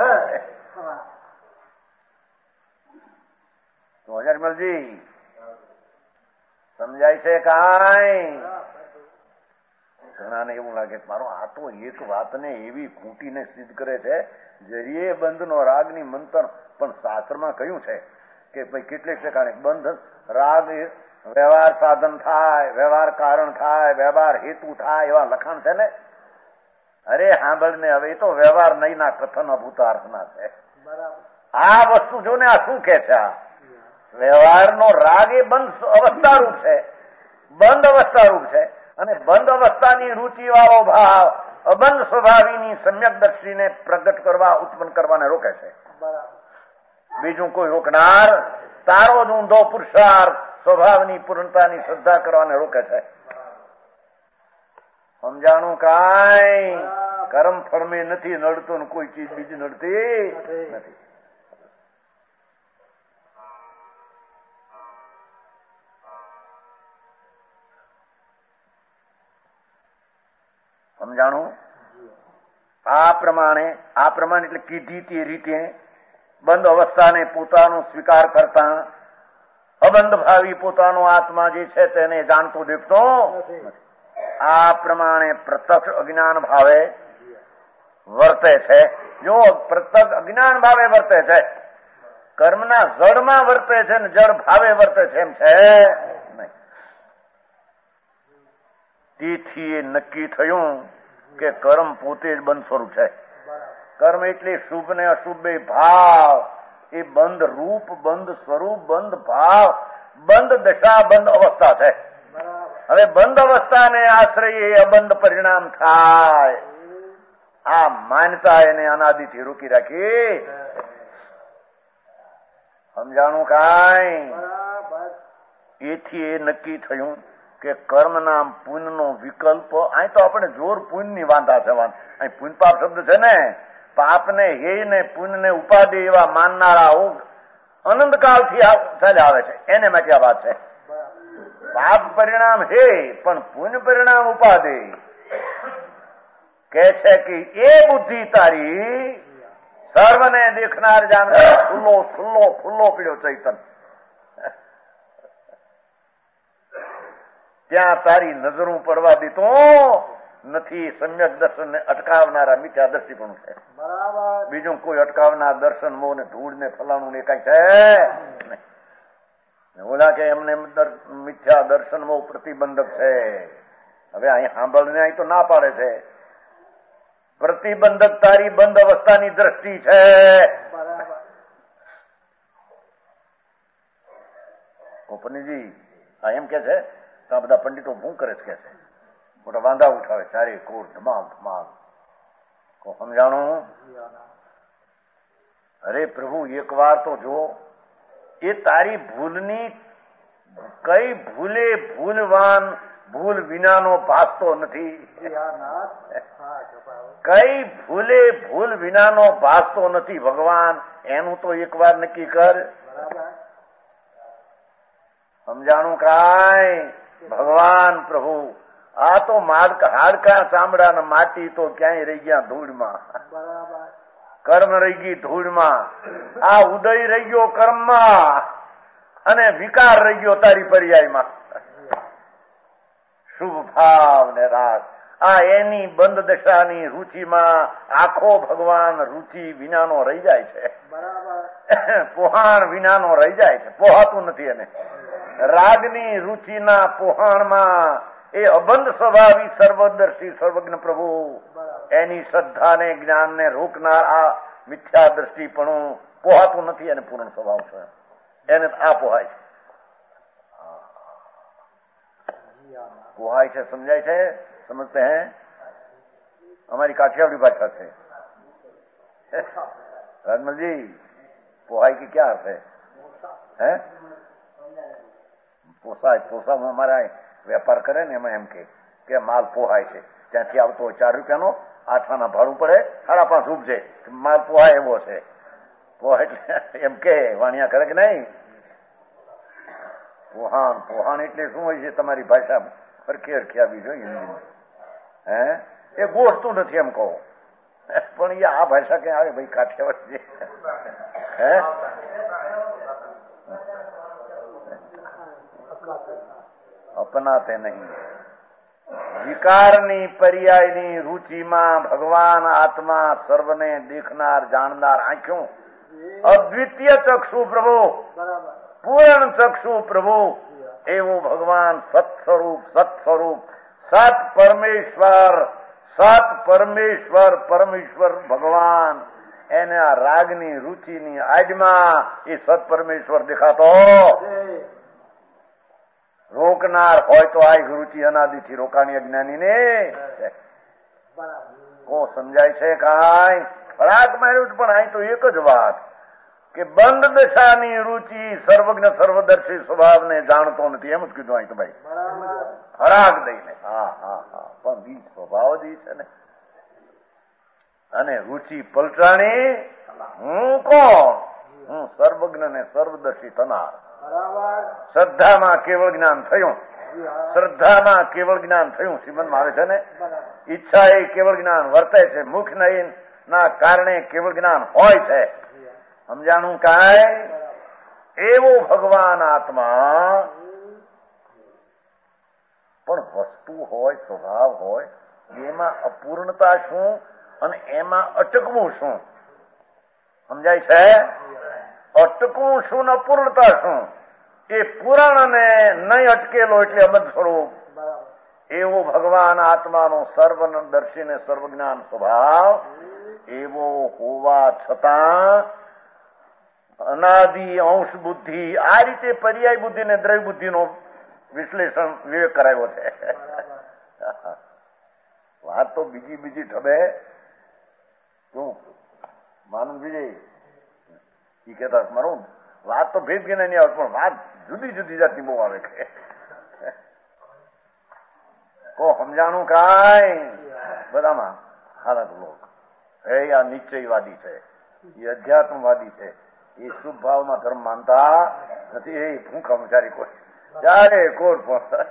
તો હજારમલજી સમજાય છે કાંઈ. ઘણાને એવું લાગે કે મારો આ તો એક વાતને એવી ખૂંટીને સિદ્ધ કરે છે, જરીએ બંધનો રાગની મંત્ર. પણ શાસ્ત્રમાં કહ્યું છે કે ભાઈ કેટલીક ઠેકાણે બંધ રાગ વ્યવહાર સાધન થાય, વ્યવહાર કારણ થાય, વ્યવહાર હેતુ થાય, એવા લખાણ છે ને. અરે સાંભળ ને, હવે એ તો વ્યવહાર નહીં ના કથન અભૂતાર્થના છે. આ વસ્તુ જો ને, આ શું કે છે? આ વ્યવહારનો રાગ એ બંધ અવસ્થા રૂપ છે, બંધ અવસ્થા રૂપ છે. અને બંધ અવસ્થાની રૂચિ વાળો ભાવ અબંધ સ્વભાવીની સમ્યક દ્રષ્ટિને પ્રગટ કરવા, ઉત્પન્ન કરવાને રોકે છે. બીજું કોઈ રોકનાર તારો જ ઊંધો પુરુષાર્થ સ્વભાવની પૂર્ણતાની શ્રદ્ધા કરવાને રોકે છે. સમજાણું? કાંઈ કર્મ ફળમે નથી નડતું ને કોઈ ચીજ બીજી નડતી નથી. સમજાણું? આ પ્રમાણે આ પ્રમાણે એટલે કીધી તે રીતે બંધ અવસ્થાને પોતાનો સ્વીકાર કરતા અબંધ ભાવી પોતાનો આત્મા જે છે તેને જાણતો દેખતો આ પ્રમાણે પ્રત્યક્ષ અજ્ઞાન ભાવે વર્તે છે. જો પ્રત્યક્ષ અજ્ઞાન ભાવે વર્તે છે, કર્મના જડમાં વર્તે છે ને જડ ભાવે વર્તે છે એમ છે નહીં. તેથી એ નક્કી થયું કે કર્મ પોતે જ બંધ સ્વરૂપ છે. કર્મ એટલે શુભ ને અશુભ બે ભાવ, એ બંધ રૂપ, બંધ સ્વરૂપ, બંધ ભાવ, બંધ દશા, બંધ અવસ્થા છે. હવે બંધ અવસ્થાને આશ્રય એ અબંધ પરિણામ થાય. આ માન્યતા એને અનાદિથી રોકી રાખી. સમજાણું? કાંઈ એથી એ નક્કી થયું કે કર્મના પુણ્યનો વિકલ્પ. અહીં તો આપણે જોર પુણ્યની વાંધા છે. અહીં પુણ્ય પાપ શબ્દ છે ને, પાપને હે ને પુણ્યને ઉપાધિ એવા માનનારા અનંત કાળથી ચાલ્યા આવે છે, એને માટે આ વાત છે. પાપ પરિણામ હે પણ પુણ્ય પરિણામ ઉપાધિ. કે છે કે એ બુદ્ધિ તારી સર્વને દેખનાર જાણનાર ખુલ્લો ખુલ્લો ખુલ્લો પીડ્યો ચૈતન, ત્યાં તારી નજરું પડવા દીધો નથી. સમ્યક દર્શન ને અટકાવનારા મિથ્યા દ્રષ્ટિ પણ છે. બીજું કોઈ અટકાવનાર દર્શન મોહ ને ધૂળ ને ફલાણું ને કઈ છે નહીં. ઓલા કે એમને મિથ્યા દર્શન મોહ પ્રતિબંધક છે. હવે અહીં સાંભળને અહીં તો ના પાડે છે. પ્રતિબંધક તારી બંધ અવસ્થાની દ્રષ્ટિ છે. કોપનીજી આ એમ કે છે તો આ બધા પંડિતો શું કરે છે કે છે, મોટા વાંધા ઉઠાવે ચારે કોટ ધમાલ ધમાલ. સમજાણું? અરે પ્રભુ એક વાર તો જો, એ તારી ભૂલની કઈ ભૂલે ભૂલવાન ભૂલ વિનાનો ભાસતો નથી. કઈ ભૂલે ભૂલ વિનાનો ભાસતો નથી ભગવાન. એનું તો એક વાર નક્કી કર. સમજાણું? કાંઈ ભગવાન પ્રભુ આ તો હાડકા ચામડા ને માટી તો ક્યાંય રહી ગયા ધૂળમાં. કર્મ રહી ગઈ ધૂળમાં, આ ઉદય રહી ગયો કર્મમાં, અને વિકાર રહી ગયો તારી પર્યાયમાં. શુભ ભાવ ને રાગ આ એની બંધ દશાની રુચિમાં આખો ભગવાન રુચિ વિનાનો રહી જાય છે. પોહાણ વિનાનો રહી જાય છે, પોહાતું નથી એને. રાગની રુચિના પોહાણમાં એ અબંધ સ્વભાવી સર્વદર્શી સર્વજ્ઞ પ્રભુ એની શ્રદ્ધાને જ્ઞાનને રોકનાર આ મિથ્યા દ્રષ્ટિ પણ પોહાતું નથી. એને પૂર્ણ સ્વભાવ છે, એને આ પોહાય છે. પોહાય છે, સમજાય છે? સમજते हैं? हमारी काठियावाड़ी भाषा से राजमल जी पोहाई की क्या अर्थ है? हैं? પોસાય પોસામાં અમારા વેપાર કરે ને એમાં એમ કે માલ પોહાય છે. ત્યાંથી આવતો હોય ચાર રૂપિયાનો, આઠ આના ભાડું પડે, સાડા પાંચ રૂપ છે, માલ પોહાય એવો છે. પોહા એટલે એમ કે વાણિયા કરે કે નહીં? પોહાણ પોહાણ એટલે શું હોય છે તમારી ભાષા હરખી હરખી આવી જોઈએ હિન્દીમાં. હે એ ગોઠતું નથી એમ કહો, પણ એ આ ભાષા ક્યાં આવે ભાઈ? કાઠિયાવાડી હે अपनाते नहीं. વિકારની પર્યાયની રુચિમાં ભગવાન આત્મા સર્વને દેખનાર જાણનાર આંખ્યું, અદ્વિતીય ચક્ષુ પ્રભુ, પૂર્ણ ચક્ષુ પ્રભુ, એવું ભગવાન સત સ્વરૂપ સત સ્વરૂપ સત પરમેશ્વર સત પરમેશ્વર પરમેશ્વર ભગવાન, એને આ રાગની રુચિની આડમાં એ સત પરમેશ્વર દેખાતો. રોકનાર હોય તો આ રુચિ અનાદિથી રોકાણી અજ્ઞાની ને કો સમજાય છે કાંઈ? રાગ માર્યું પણ અહીં તો એક જ વાત કે બંધ દશાની રુચિ સર્વજ્ઞ સર્વદર્શી સ્વભાવને જાણતો નથી, એમ જ કીધું અહીં તો ભાઈ. હરાગ દઈને હા હા હા પણ બીજ સ્વભાવ જ છે ને. અને રુચિ પલટાણી, હું કોણ? હું સર્વજ્ઞ ને સર્વદર્શી થનાર. શ્રદ્ધામાં કેવળ જ્ઞાન થયું, શ્રદ્ધામાં કેવળ જ્ઞાન થયું શ્રીમદમાં આવે છે ને. ઈચ્છા એ કેવળ જ્ઞાન વર્તે છે, મુખ નહીં ના કારણે કેવળ જ્ઞાન હોય છે. સમજાણું કાંઈ? એવો ભગવાન આત્મા પણ વસ્તુ હોય, સ્વભાવ હોય, એમાં અપૂર્ણતા શું અને એમાં અટકવું શું? સમજાય છે? અટકવું શું ને અપૂર્ણતા શું? એ પુરાણ ને નહીં અટકેલો એટલે અબદ્ધ સ્વરૂપ. એવો ભગવાન આત્માનો સર્વદર્શી ને સર્વજ્ઞાન સ્વભાવ એવો હોવા છતાં અનાદિ અંશ બુદ્ધિ, આ રીતે પર્યાય બુદ્ધિ ને દ્રવ્ય બુદ્ધિનો વિશ્લેષણ વિવેક કરાયો છે. વાત તો બીજી બીજી ઠબે શું માનું વિજય એ કહેતા મારું વાત તો ભેદ ગઈને નહીં આવતી, પણ વાત જુદી જુદી જાતની બહુ આવે છે. કો સમજાણું કાંઈ? બધામાં હાલત લોક હે આ નિશ્ચયવાદી છે, એ અધ્યાત્મવાદી છે, એ શુભ ભાવમાં ધર્મ માનતા નથી. એ ભૂખા વિચારી કોઈ ચારે કોર પણ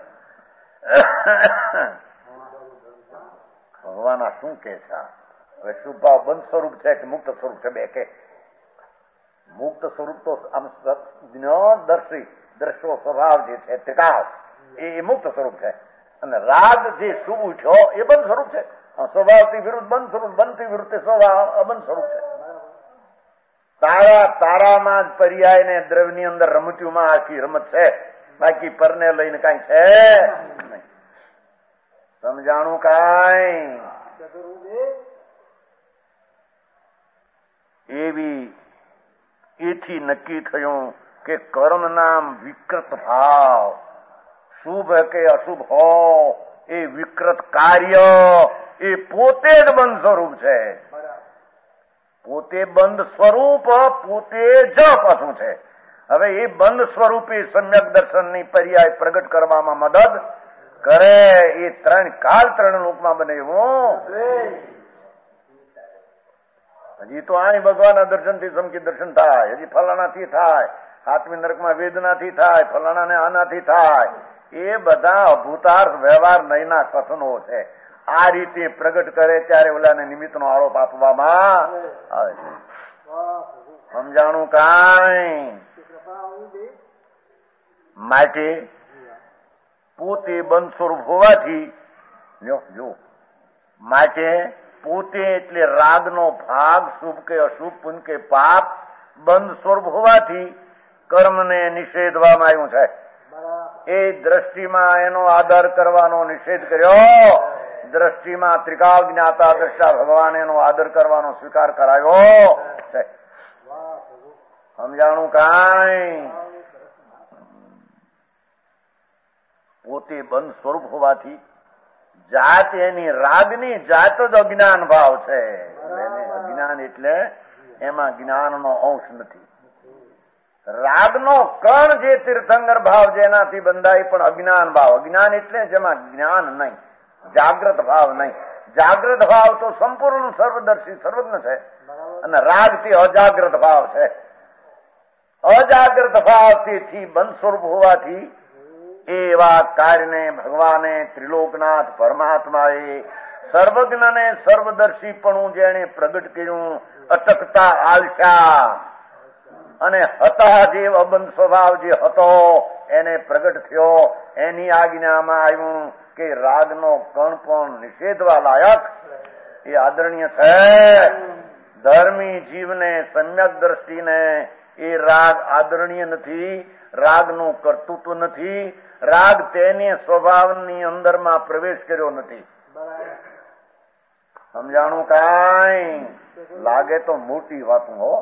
ભગવાન આ શું કે છે? હવે શુભ ભાવ બંધ સ્વરૂપ છે કે મુક્ત સ્વરૂપ છે? બે કે મુક્ત સ્વરૂપ તો આમ દર્શી દ્રશ્યો સ્વભાવ જે છે ટિકાવ એ મુક્ત સ્વરૂપ છે, અને રાગ જે શુભ ઉઠ્યો એ બંધ સ્વરૂપ છે. સ્વભાવથી વિરુદ્ધ બંધ સ્વરૂપ, બંધથી વિરુદ્ધ સ્વભાવ અબંધ સ્વરૂપ છે. તારા તારામાં જ પર્યાય ને દ્રવ્યની અંદર રમત્યુમાં આખી રમત છે, બાકી પરને લઈને કઈ છે નહીં. સમજાણું કાંઈ? એવી એથી નક્કી થયું કે કર્મ નામ વિકૃત ભાવ, શુભ કે અશુભ હો, એ વિકૃત કાર્ય એ પોતે જ બંધ સ્વરૂપ છે. પોતે બંધ સ્વરૂપ પોતે જ પાછું છે. હવે એ બંધ સ્વરૂપે સમ્યક દર્શનની પર્યાય પ્રગટ કરવામાં મદદ કરે. એ ત્રણ કાલ ત્રણ લોકમાં બને એવું હજી તો આ ભગવાનના દર્શનથી સમકી દર્શન થાય, હજી ફલાણાથી થાય, આત્મી નરકમાં વેદનાથી થાય, ફલાણાને આનાથી થાય. એ બધા અભૂતાર્થ વ્યવહાર નહીંના કથનો છે. આ રીતે પ્રગટ કરે ત્યારે ઓલાને નિમિત્તનો આરોપ આપવામાં આવે છે. સમજાણું કાંઈ? માટે પોતે બંધ સ્વરૂપ હોવાથી જો માટે પોતે એટલે રાગનો ભાગ શુભ કે અશુભ, પુણ્ય કે પાપ બંધ સ્વરૂપ હોવાથી કર્મને નિષેધવામાં આવ્યું છે. એ દ્રષ્ટિમાં એનો આદર કરવાનો નિષેધ કર્યો. દ્રષ્ટિમાં ત્રિકાલ જ્ઞાતા દ્રષ્ટા ભગવાન એનો આદર કરવાનો સ્વીકાર કરાયો છે. સમજાણું કાંઈ? પોતે બંધ સ્વરૂપ હોવાથી જાત એની રાગની જાત જ અજ્ઞાન ભાવ છે. અજ્ઞાન એટલે એમાં જ્ઞાનનો અંશ નથી. રાગનો કણ જે તીર્થંકર ભાવ જેનાથી બંધાય પણ અજ્ઞાન ભાવ. અજ્ઞાન એટલે જેમાં જ્ઞાન નહીં, જાગ્રત ભાવ નહીં. જાગ્રત ભાવ તો સંપૂર્ણ સર્વદર્શી સર્વજ્ઞ છે, અને રાગ થી અજાગ્રત ભાવ છે. અજાગ્રત ભાવ તેથી બંધ સ્વરૂપ હોવાથી એવા કાર્યને ભગવાને ત્રિલોકનાથ પરમાત્માએ સર્વજ્ઞ ને સર્વદર્શીપણું જેને પ્રગટ કર્યું અટકતા આલશા અને હતા જે અબંધ સ્વભાવ જે હતો એને પ્રગટ થયો. એની આજ્ઞામાં આવ્યું કે રાગનો કણ પણ નિષેધવા લાયક એ આદરણીય છે. ધર્મી જીવને સમ્યક દ્રષ્ટિને એ રાગ આદરણીય નથી, રાગનું કર્તૃત્વ નથી, રાગ તેની સ્વભાવની અંદરમાં પ્રવેશ કર્યો નથી. સમજાણું? કાંઈ લાગે તો મોટી વાત હો,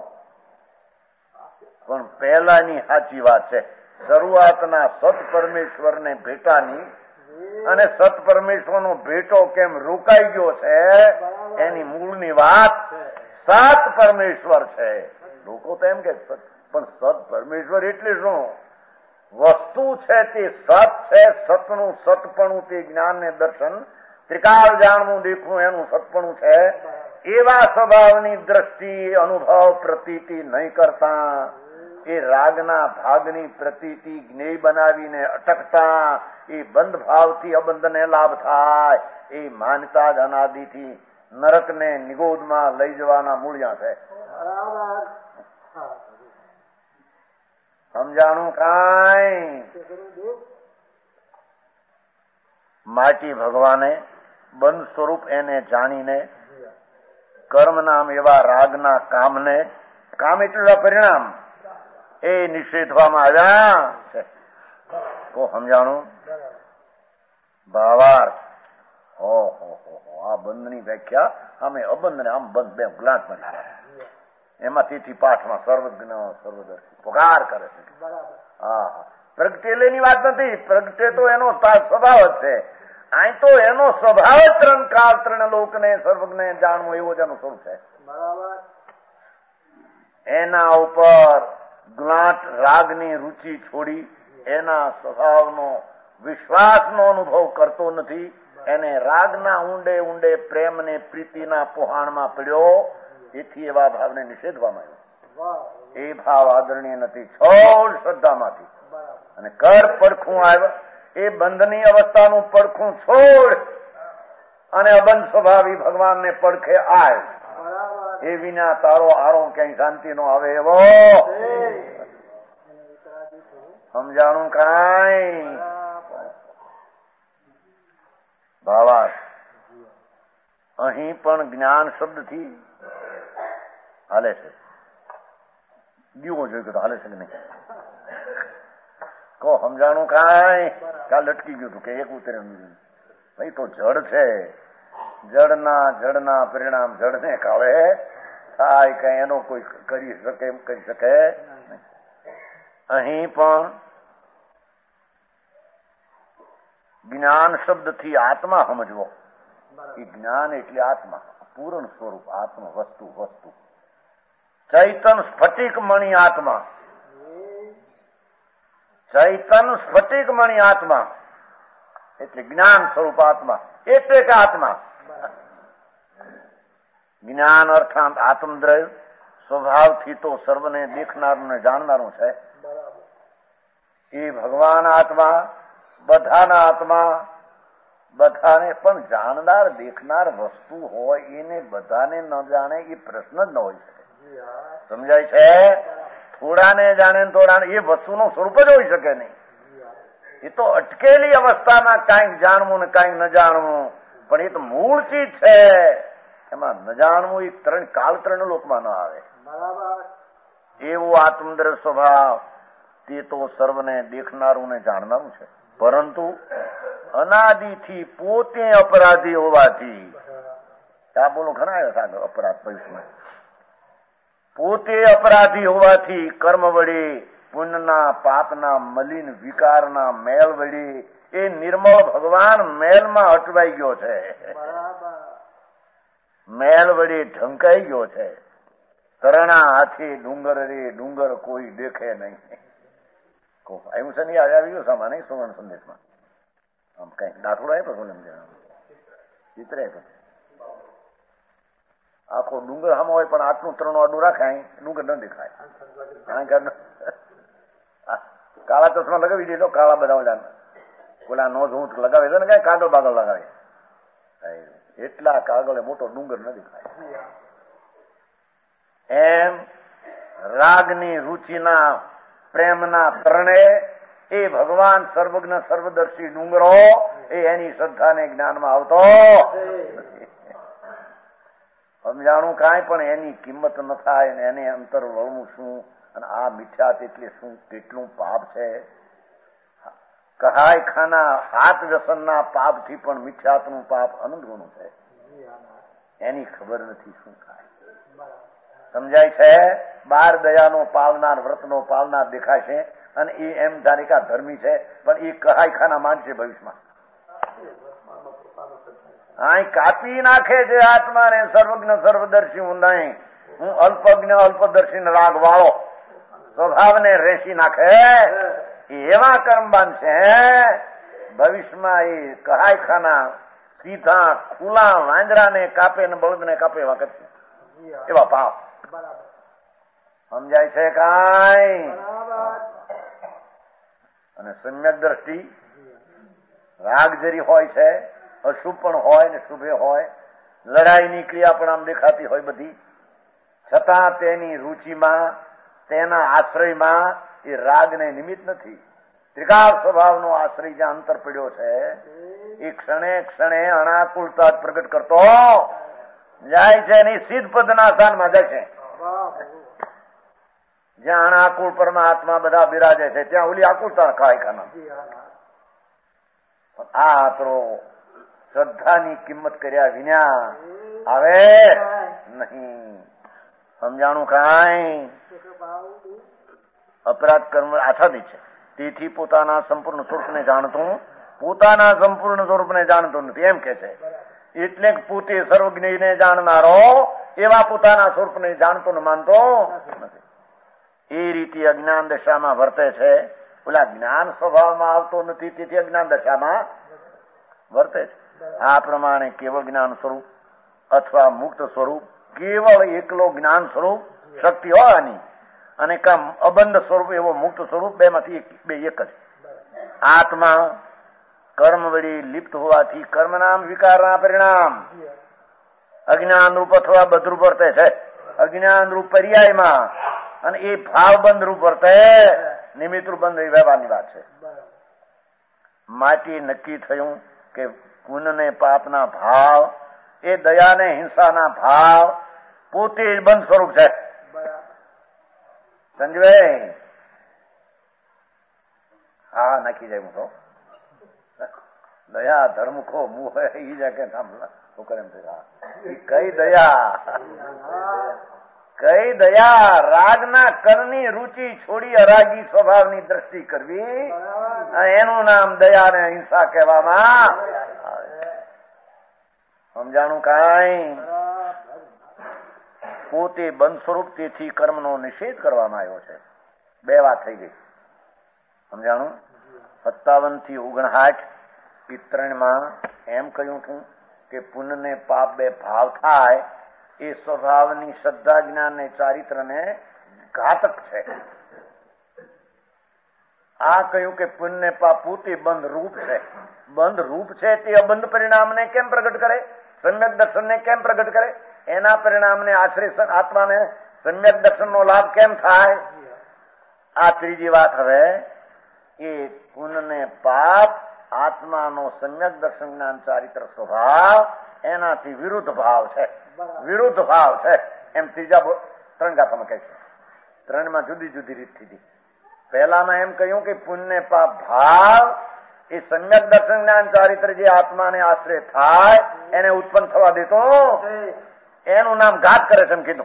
પણ પહેલાની સાચી વાત છે. શરૂઆતના સત પરમેશ્વરને ભેટાની અને સત પરમેશ્વરનો ભેટો કેમ રોકાઈ ગયો છે એની મૂળની વાત સત પરમેશ્વર છે. લોકો તો એમ કે પણ સત પરમેશ્વર એટલે શું? વસ્તુ છે તે સત છે, સતનું સતપણું તે જ્ઞાન ને દર્શન, ત્રિકાળ જાણવું દેખવું એનું સતપણું છે. એવા સ્વભાવની દ્રષ્ટિ અનુભવ પ્રતીતિ નહીં કરતા એ રાગના ભાગની પ્રતીતિ જ્ઞેય બનાવીને અટકતા એ બંધ ભાવથી અબંધને લાભ થાય એ માનતા જ અનાદિથી નરકને નિગોદમાં લઈ જવાના મૂળિયા છે. સમજાણું? કાંઈ માટી ભગવાને બંધ સ્વરૂપ એને જાણીને કર્મ નામ એવા રાગના કામને, કામ એટલે પરિણામ, એ નિષેધવામાં આવ્યા છે. કો સમજાણું? ભાવાર્થ ઓહો આ બંધની વ્યાખ્યા અમે અબંધ ને આમ બંધ બે ગ્લાસ બની એમાં તેથી પાઠમાં સર્વજ્ઞ સર્વદર્શી પુકાર કરે છે. હા, પ્રગટેલેની વાત નથી, પ્રગટે તો એનો સ્વભાવ જ છે. અહીં તો એનો સ્વભાવ જ ત્રણ કાળ ત્રણ લોકને સર્વજ્ઞ જાણવું એવો જ એનું સ્વરૂપ છે. એના ઉપર ગ્લાટ રાગની રુચિ છોડી એના સ્વભાવનો વિશ્વાસનો અનુભવ કરતો નથી. એને રાગના ઊંડે ઊંડે પ્રેમ ને પ્રીતિના પોહાણમાં પડ્યો, એથી એવા ભાવને નિષેધવામાં આવ્યો. એ ભાવ આદરણીય નથી. છોડ શ્રદ્ધામાંથી અને કર પડખું આવ્યા એ બંધની અવસ્થાનું પડખું છોડ અને અબંધ સ્વભાવી ભગવાનને પડખે આવ. એ વિના તારો આરો ક્યાંય શાંતિ નો આવે એવો. સમજાણું? કાંઈ ભાવાર્થ અહીં પણ જ્ઞાન શબ્દથી હાલે છે. દીવો જોઈ તો હાલે છે કે નહીં? કહો સમજાણું? કાંઈ કાલ લટકી ગયું હતું કે એક ઉતરે ભાઈ તો જડ છે, જડના જડના પરિણામ જડને કાળે થાય કઈ એનો કોઈ કરી શકે એમ કરી શકે. અહીં પણ જ્ઞાન શબ્દથી આત્મા સમજવો. એ જ્ઞાન એટલે આત્મા, પૂર્ણ સ્વરૂપ આત્મા, વસ્તુ વસ્તુ ચૈતન સ્ફટિક મણિ આત્મા, ચૈતન સ્ફટિક મણિ આત્મા એટલે જ્ઞાન સ્વરૂપ આત્મા, એટલે કે આત્મા. જ્ઞાન અર્થાત આત્મદ્રવ્ય સ્વભાવથી તો સર્વને દેખનારું ને જાણનારું છે. એ ભગવાન આત્મા, બધાના આત્મા, બધાને પણ જાણનાર દેખનાર વસ્તુ હોય એને બધાને ન જાણે એ પ્રશ્ન જ ન હોય શકે. સમજાય છે? થોડાને જાણે થોડાને એ વસ્તુનું સ્વરૂપ જ હોઈ શકે નહીં. એ તો અટકેલી અવસ્થામાં કાંઈક જાણવું ને કાંઈક ન જાણવું, પણ એ તો મૂળ ચીજ છે. એમાં ન જાણવું એ ત્રણ કાળ ત્રણ લોકમાં ન આવે. એવો આત્મદ્ર સ્વભાવ તે તો સર્વને દેખનારું ને જાણનારું છે. પરંતુ અનાદિથી પોતે અપરાધી હોવાથી, આ બોલો ઘણા સાગર અપરાધ ભવિષ્યમાં, પોતે અપરાધી હોવાથી કર્મ વડે પુણ્યના પાપના મલિન વિકારના મેલ વડે એ નિર્મળ ભગવાન મેલમાં અટવાઈ ગયો છે, મેલ વડે ઢંકાઈ ગયો છે. તરણા હાથી ડુંગર રે ડુંગર કોઈ દેખે નહીં. આવ્યું છે નહીં? આવી ગયું સામા નહીં સુવર્ણ સંદેશમાં આમ કઈક દાખલો આપ્યો ચિત્ર આપ્યો. આખો ડુંગર સામો હોય પણ આટલું ત્રણ આડું રાખાય ડુંગર ન દેખાય. કાળા ચશ્મા લગાવી દીધો, કાળા બધા ઓલા ઓલા નો ઝૂંટ લગાવે છે ને કઈ કાગળ બાગળ લગાવે, એટલા કાગળ મોટો ડુંગર ન દેખાય. એમ રાગની રુચિના પ્રેમના ત્રણે એ ભગવાન સર્વજ્ઞ સર્વદર્શી ડુંગરો એ એની શ્રદ્ધાને જ્ઞાનમાં આવતો સમજાણું કાંઈ પણ એની કિંમત ન થાય અને એને અંતર વળવું શું અને આ મિથ્યાત એટલે શું કેટલું પાપ છે. કહાય ખાના હાથ વ્યસનના પાપથી પણ મિથ્યાતનું પાપ અનંત ગણું છે. એની ખબર નથી શું થાય. સમજાય છે. બાર દયાનો પાલનાર વ્રતનો પાલનાર દેખાય છે અને એ એમ ધારે કે ધર્મી છે પણ એ કહાય ખાના માનશે ભવિષ્યમાં. અહીં કાપી નાખે છે આત્માને સર્વજ્ઞ સર્વદર્શી હું નહીં, હું અલ્પજ્ઞ અલ્પદર્શી રાગ વાળો સ્વભાવને રેસી નાખે એવા કર્મ બાંધશે ભવિષ્યમાં. એ કહાય ખાના સીધા ખુલ્લા વાંદરાને કાપે ને બળદને કાપે એવા કરશે એવા ભાવ. સમજાય છે કાંઈ? અને સમ્યક દ્રષ્ટિ રાગ જરી હોય છે, અશુભ પણ હોય ને શુભે હોય, લડાઈની ક્રિયા પણ આમ દેખાતી હોય બધી, છતાં તેની રુચિમાં તેના આશ્રયમાં એ રાગને નિમિત્ત નથી. ત્રિકાળ સ્વભાવનો આશ્રય જ્યાં અંતર પડ્યો છે એ ક્ષણે ક્ષણે અનાકુળતા જ પ્રગટ કરતો જાય છે. એની સિદ્ધ પદના સ્થાનમાં જાય છે. જ્યાં અનાકુળ પરમાત્મા બધા બિરાજે છે ત્યાં ઓલી આકુળતા ખાય ખાના. આ તો શ્રદ્ધાની કિંમત કર્યા વિના આવે નહીં. સમજાણું કાંઈ? અપરાધ કર્મ આછાદી છે. તેથી પોતાના સંપૂર્ણ સ્વરૂપને જાણતું પોતાના સંપૂર્ણ સ્વરૂપને જાણતું નથી એમ કે છે. એટલે પોતે સર્વજ્ઞને જાણનારો એવા પોતાના સ્વરૂપને જાણતો ને માનતો નથી. એ રીતે અજ્ઞાન દશામાં વર્તે છે. ઓલા જ્ઞાન સ્વભાવમાં આવતો નથી તેથી અજ્ઞાન દશામાં વર્તે છે. આ પ્રમાણે કેવળ જ્ઞાન સ્વરૂપ અથવા મુક્ત સ્વરૂપ, કેવળ એકલો જ્ઞાન સ્વરૂપ શક્તિ હોય આની અને કામ અબંધ સ્વરૂપ એવો મુક્ત સ્વરૂપ, બે માંથી બે એક જ. આત્મા કર્મ વળી લિપ્ત હોવાથી કર્મ નામ વિકારના પરિણામ અજ્ઞાન રૂપ અથવા બધરૂપ વર્તે છે. અજ્ઞાન રૂપ પર્યાયમાં અને એ ભાવબંધ રૂપ વર્તે નિમિત્ત રૂપ બંધ વ્યવહારની વાત છે. માટે નક્કી થયું કે પુણ્ય ને પાપના ભાવ એ દયાને હિંસાના ભાવ પોતે જ બંધ સ્વરૂપ છે. સંજય હા નાખી જાય હું તો દયા ધર્મખો મુહ ઈ જાકે છોકરે એમ કઈ દયા કઈ દયા રાગના કરની રુચિ છોડી અરાગી સ્વભાવની દ્રષ્ટિ કરવી એનું નામ દયા ને હિંસા કહેવામાં આવે. સમજાણું કાંઈ? પોતે બંધ સ્વરૂપ તેથી કર્મનો નિષેધ કરવામાં આવ્યો છે. બે વાત થઈ ગઈ. સમજાણું? સત્તાવન થી ઓગણસાઠ એ ત્રણમાં એમ કહ્યું છું કે પુણ્ય ને પાપ બે ભાવ થાય એ સ્વભાવની શ્રદ્ધા જ્ઞાન ને ચારિત્ર ને ઘાતક છે. આ કહ્યું કે પુણ્ય ને પાપ પોતે બંધ રૂપ છે. બંધ રૂપ છે તે અબંધ પરિણામને કેમ પ્રગટ કરે? સમ્યક દર્શનને કેમ પ્રગટ કરે? એના પરિણામને આશ્રય આત્માને સમ્યક દર્શનનો લાભ કેમ થાય? આ ત્રીજી વાત. હવે એ પુણ્ય ને પાપ આત્માનો સમ્યક દર્શન જ્ઞાન ચારિત્ર સ્વભાવ એનાથી વિરુદ્ધ ભાવ છે. વિરુદ્ધ ભાવ છે એમ ત્રીજા ત્રણ ગાથામાં કહે છે. ત્રણમાં જુદી જુદી રીત થઈ. પહેલામાં એમ કહ્યું કે પુણ્ય પાપ ભાવ એ સમ્યક દર્શન જ્ઞાન ચારિત્ર જે આત્માને આશ્રય થાય એને ઉત્પન્ન થવા દેતો એનું નામ ઘાત કરે છે એમ કીધું.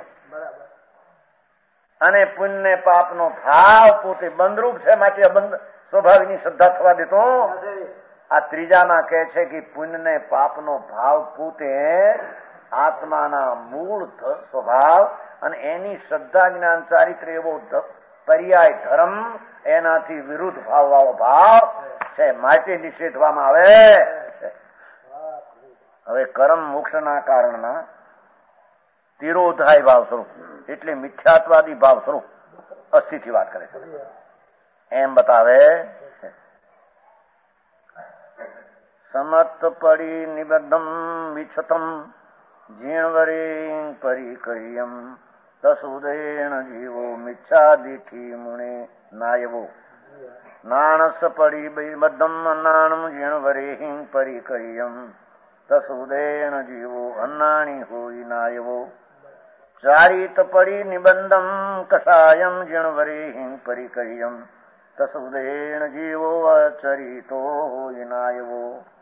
અને પુણ્ય પાપનો ભાવ પોતે બંધરૂપ છે માટે અબંધ સ્વભાવની શ્રદ્ધા થવા દેતો. આ ત્રીજામાં કહે છે કે પુણ્ય ને પાપનો ભાવ પોતે આત્માના મૂળ સ્વભાવ અને એની શ્રદ્ધા જ્ઞાન ચારિત્ર એવો પર્યાય ધર્મ એનાથી વિરુદ્ધ ભાવ વાળો ભાવ છે માટે નિષેધવામાં આવે. હવે કર્મ મોક્ષના કારણના તિરોધાય ભાવ સ્વરૂપ એટલે મિથ્યાત્વાદી ભાવ સ્વરૂપ અસ્થિથી વાત કરે છે. એમ બતાવે સમત પડી નિબદ્ધમ વિછતમ જીણવરી પરિકર્યમ તસુદેણ જીવો મિચ્છા દીઠી મુણે નાયવો નાણસ પડી બદ્ધમ નાણમ જીણવરેહિં પરિકર્યમ તસુદેણ જીવો અન્નાણી હોય નાયવો ચારિત પડી નિબંધમ કષાયમ જીણવરેહિં પરિકર્યમ તસુદેણ જીવો અચરિતો હોય નાયવો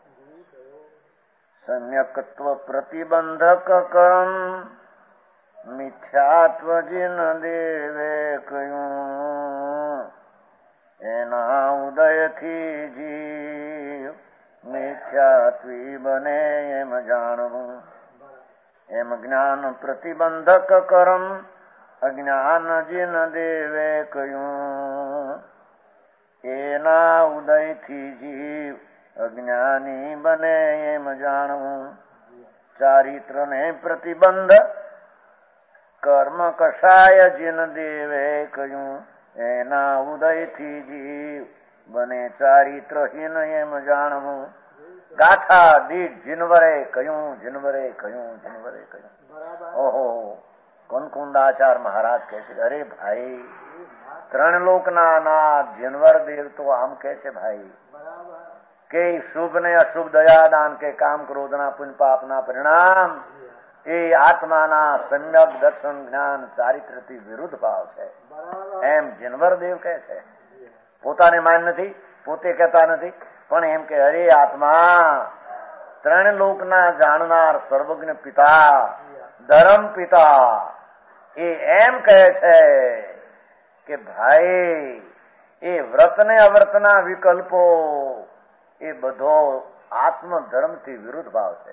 સમ્યક્ત્વ પ્રતિબંધક કરમ મિથ્યાત્વ જીન દેવે કહ્યું એના ઉદયથી જીવ મિથ્યાત્વી બને એમ જાણવું. એમ જ્ઞાન પ્રતિબંધક કરમ અજ્ઞાન જીન દેવે કહ્યું એના ઉદયથી જીવ અજ્ઞાની બને એમ જાણવું. ચારિત્ર ને પ્રતિબંધ કર્મ કષાય જીન દેવે કહ્યું એના ઉદયથી જીવ બને ચારિત્રહીન એમ જાણવું. ગાથા દીઠ જીનવરે કહ્યું જીનવરે કહ્યું જીનવરે કહ્યું. ઓહો કનકુંડાચાર્ય મહારાજ કહે છે અરે ભાઈ ત્રણ લોકના નાથ જીનવર દેવ તો આમ કે છે ભાઈ કે શુભ ને અશુભ દયાદાન કે કામ ક્રોધના પુણ્ય પાપના પરિણામ એ આત્માના સમ્યક દર્શન જ્ઞાન ચારિત્રથી વિરુદ્ધ ભાવ છે એમ જીનવર દેવ કહે છે. પોતાને માન નથી, પોતે કહેતા નથી, પણ એમ કે અરે આત્મા ત્રણ લોકના જાણનાર સર્વજ્ઞ પિતા ધર્મ પિતા એ એમ કહે છે કે ભાઈ એ વ્રત ને અવ્રતના વિકલ્પો એ બધો આત્મધર્મથી વિરુદ્ધ ભાવ છે.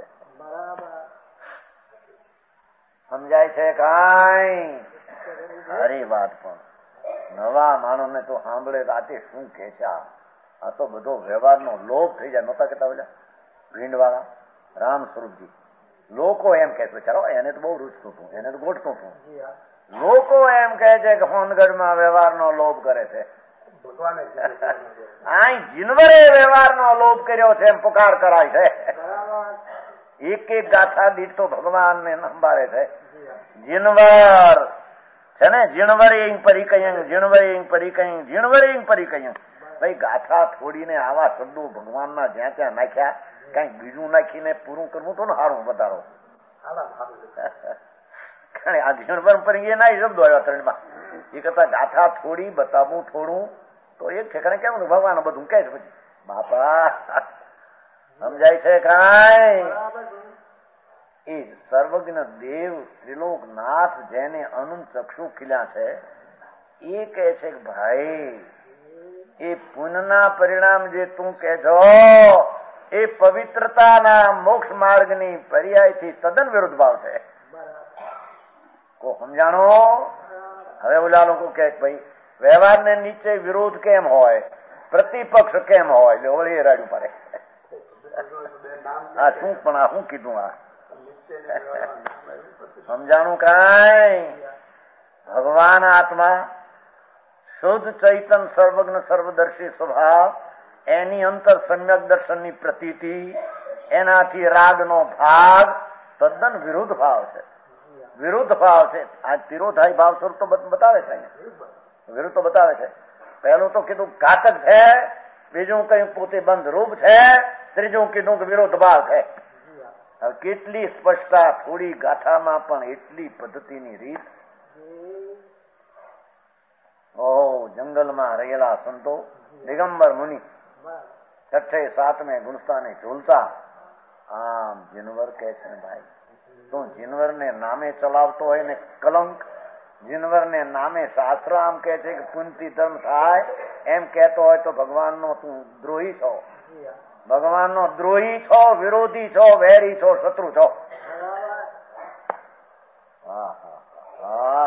સમજાય છે કાંઈ? સારી વાત. પણ નવા માણસને તો સાંભળે રાતે શું કે છે આ તો બધો વ્યવહારનો લોભ થઈ જાય. નહોતા કેતા બોલ્યા ભીંડ વાળા રામ સ્વરૂપજી લોકો એમ કે ચાલો એને તો બહુ રૂચતું હતું, એને તો ગોઠતું હતું. લોકો એમ કહે છે કે હોનગઢમાં વ્યવહારનો લોભ કરે છે. આ જીનવરે વ્યવહારનો લોભ કર્યો છે એમ પુકાર કરાય છે. એક એક ગાથા દીઠ તો ભગવાનને સંભાળે છે. જીનવર છે ને જીણવરે પરિકયં જીણવરે પરિકયં જીણવરે પરિકયં. ભાઈ ગાથા થોડીને આવા શબ્દો ભગવાનના જ્યાં ત્યાં નાખ્યા, કઈક બીજું નાખીને પૂરું કરવું તો ને સારું વધારો. આ જીણવર પરિકય ના શબ્દો આવ્યા ત્રણમાં. એ કરતા ગાથા થોડી બતાવવું થોડું તો એક ઠેકાણે કેમ ભગવાન બધું કહે છે પછી બાપા સમજાય છે કાંઈ? એ સર્વજ્ઞ દેવ ત્રિલોકનાથ જેને અનંત ચક્ષુ ખીલ્યા છે એ કહે છે કે ભાઈ એ પુણ્યના પરિણામ જે તું કે છો એ પવિત્રતાના મોક્ષ માર્ગની પર્યાયથી તદ્દન વિરુદ્ધ ભાવ છે. કો સમજાણો? હવે ઓલા લોકો કે ભાઈ વ્યવહારને નીચે વિરોધ કેમ હોય, પ્રતિપક્ષ કેમ હોય? એટલે ઓળી રાડ્યું પડે. આ શું પણ આ શું કીધું? આ સમજાણું કાંઈ? ભગવાન આત્મા શુદ્ધ ચૈતન સર્વજ્ઞ સર્વદર્શી સ્વભાવ એની અંતર સમ્યક દર્શનની પ્રતીતિ એનાથી રાગનો ભાગ તદ્દન વિરુદ્ધ ભાવ છે. વિરુદ્ધ ભાવ છે. આ તિરોધાઈ ભાવ સ્વરૂપ તો બતાવે છે, વિરુદ્ધ તો બતાવે છે. પહેલું તો કીધું ઘાતક છે, બીજું કયું પોતે બંધ રૂપ છે, ત્રીજું કીધું કે વિરોધ ભાવ છે. હવે કેટલી સ્પષ્ટતા થોડી ગાથામાં પણ એટલી પદ્ધતિની રીત. ઓ જંગલમાં રહેલા સંતો દિગંબર મુનિ છઠ્ઠે સાતમે ગુણસ્થાને ઝૂલતા આમ જીનવર કહે છે ને ભાઈ તું જીનવર ને નામે ચલાવતો હોય ને કલંક, જીનવર ને નામે શાસ્ત્ર આમ કે છે કે પુંતિ ધર્મ થાય એમ કેતો હોય તો ભગવાન નો તું દ્રોહી છો, ભગવાન નો દ્રોહી છો, વિરોધી છો, વેરી છો, શત્રુ છો. હા હા હા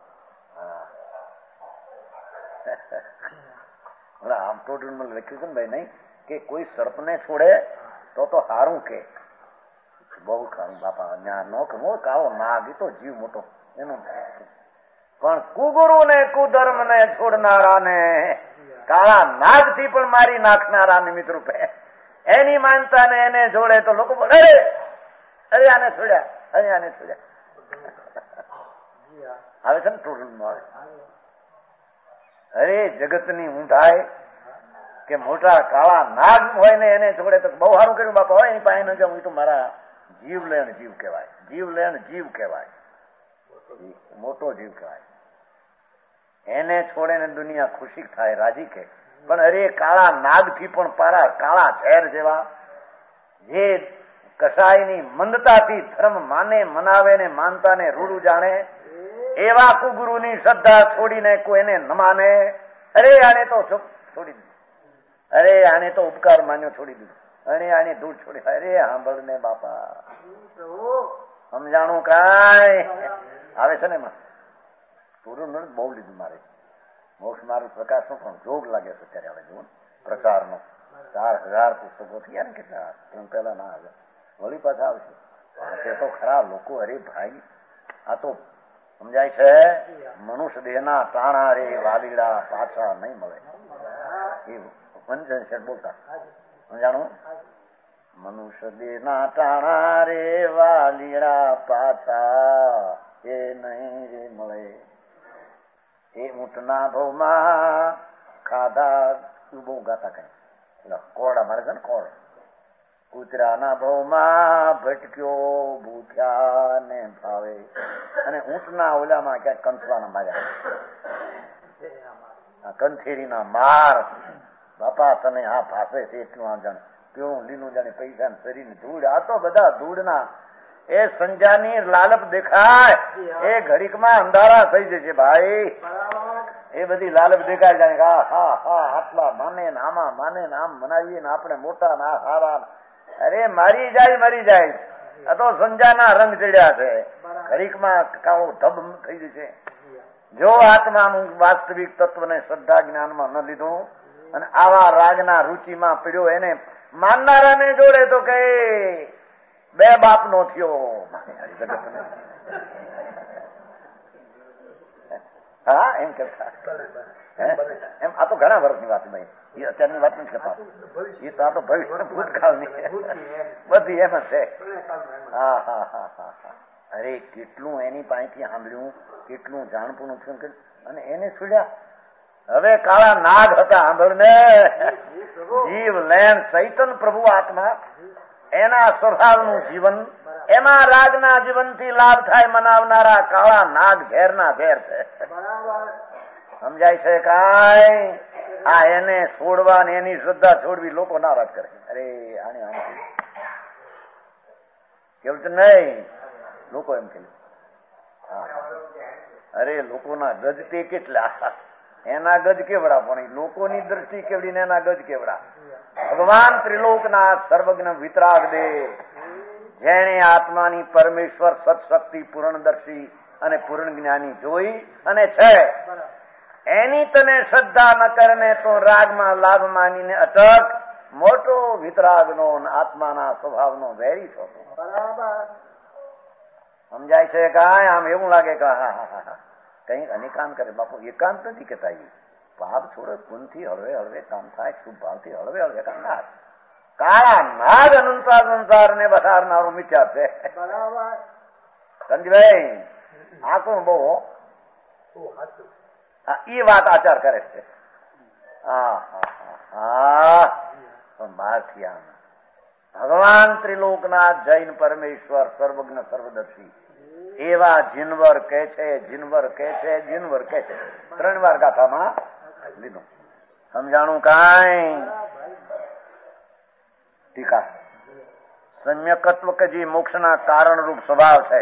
આમ તો લખ્યું છે ને ભાઈ નહીં કે કોઈ સર્પને છોડે તો તો હારું કે બહુ ખારું બાપા ન્યા નો કરવો કાવો નાગ તો જીવ મોટો એનું. પણ કુગુરુ ને કુધર્મ ને છોડનારા ને કાળા નાગ થી પણ મારી નાખનારા નિમિત્ત રૂપે એની માનતા ને એને જોડે તો લોકો બોલે અરે અરે આને છોડ્યા, અરે આને છોડ્યા. આવે છે ને ટોટલ આવે અરે જગતની ઊંધાઈ કે મોટા કાળા નાગ હોય ને એને છોડે તો બહુ સારું કર્યું બાપા હોય એની પાસે ન જાઉં તો મારા જીવ લેણ જીવ કહેવાય, જીવ લેણ જીવ કહેવાય, મોટો જીવ કહેવાય. એને છોડે ને દુનિયા ખુશી થાય, રાજી કે. પણ અરે કાળા નાગ થી પણ પારા કાળા ઝેર જેવા જે કસાયની મંદતાથી ધર્મ માને મનાવે ને માનતા ને રૂડું જાણે એવા કુગુરુની શ્રદ્ધા છોડીને કોઈ એને ન માને. અરે આને તો છોડી દીધું, અરે આને તો ઉપકાર માન્યો છોડી દીધું, અરે આને દૂર છોડી. અરે સાંભળ ને બાપા, સમજાણું કાંઈ આવે છે ને એમાં પૂરું ન બહુ લીધું મારે. મોક્ષ માર્ગ પ્રકાશ નો પણ જોગ લાગે છે અત્યારે હવે જુઓ પ્રચાર નો ચાર હજાર પુસ્તકો થયા ને કેટલા એમ પેલા ના આવે વળી પાછા આવશે. તે તો ખરા લોકો. અરે ભાઈ આ તો સમજાય છે મનુષ્ય દેહના ટાણા રે વાલીડા પાછા નહીં મળે એ વંચન છે બોલતા. સમજાણું? મનુષ્ય દેહના ટાણા રે વાલીડા પાછા એ નહીં રે મળે. એ ઊંટના ભાવમાં ખાધા બહુ ગાતા કઈ કોરડા મારે છે ને કોળ. કૂતરાના ભાવમાં ભટક્યો ભૂખ્યા ને ભાવે અને ઊંટના ઓલામાં ક્યાંક કંથવાના માર્યા કંથેરીના માર. બાપા તને આ ભાષે છે એટલું આ જાણે કેવું લીલું જાણે પૈસા ને શરીરની ધૂળ. આ તો બધા ધૂળના એ સંજાની લાલપ દેખાય એ ઘડીકમાં અંધારા થઈ જશે ભાઈ. એ બધી લાલપ દેખાય જાણે કે હા હા હા આટલા માને ને આમાં માને ને આમ મનાવીએ ને આપણે મોટા ના સારા. અરે મારી જાય મરી જાય. આ તો સંજાના રંગ ચડ્યા છે. ઘડીકમાં કાળો ધબ થઈ જશે. જો આત્માનું વાસ્તવિક તત્વને શ્રદ્ધા જ્ઞાનમાં ન લીધું અને આવા રાગના રૂચિમાં પીડ્યો એને માનનારાને જોડે તો કે બે બાપ નો થયો. હા એમ કરતા એમ. આ તો ઘણા વર્ષની વાત નહીં, એ અત્યારની વાત નથી કરતા. એ તો આ તો ભવિષ્ય ભૂતકાળની બધી એમ છે. હા હા હા હા હા. અરે કેટલું એની પાસેથી સાંભળ્યું, કેટલું જાણપું થયું અને એને છોડ્યા. હવે કાળા નાગ હતા સાંભળ ને. જીવ લેન ચૈતન પ્રભુ આત્મા એના સ્વભાવનું જીવન એમાં રાગના જીવનથી લાભ થાય મનાવનારા કાળા નાગ ઝેરના ઝેર છે. સમજાય છે કાંઈ? આ એને છોડવા ને એની શ્રદ્ધા છોડવી લોકો નારાજ કરે. અરે આને આમ કેવું છે નહીં લોકો એમ કે અરે લોકોના ગજ તે કેટલા, એના ગજ કેવડા, પણ લોકોની દ્રષ્ટિ કેવડી ને એના ગજ કેવડા. ભગવાન ત્રિલોકના સર્વજ્ઞ વિતરાગ દે જેણે આત્માની પરમેશ્વર સત્શક્તિ પૂર્ણદર્શી અને પૂર્ણ જ્ઞાની જોઈ અને છે એની તને શ્રદ્ધા ન કરને તો રાગમાં લાભ માનીને અટક મોટો વિતરાગનો આત્માના સ્વભાવનો વેરી છો. સમજાય છે કાંઈ? આમ એવું લાગે કે હા હા હા કઈ અનેકાંત કરે. બાપુ એકાંત નથી કહેતા. પાપ છોડે ગુણથી હળવે હળવે કામ થાય, શુભ ભાવથી હળવે હળવે કામ થાય. કાળા નાગ અનંતા સંસાર ને વધારનારો મિથ્યા છે. સંજયભાઈ આ કોણ બહુ એ વાત આચાર કરે છે. હા હા હા પણ બહારથી આમ ભગવાન ત્રિલોકના જૈન પરમેશ્વર સર્વજ્ઞ સર્વદર્શી એવા જીનવર કે છે, જીનવર કે છે, જીનવર કે છે. ત્રણ વાર ગાથામાં લીધું. સમજાણું કાંઈ? ટીકા સમ્યકત્વ કે જે મોક્ષના કારણરૂપ સ્વભાવ છે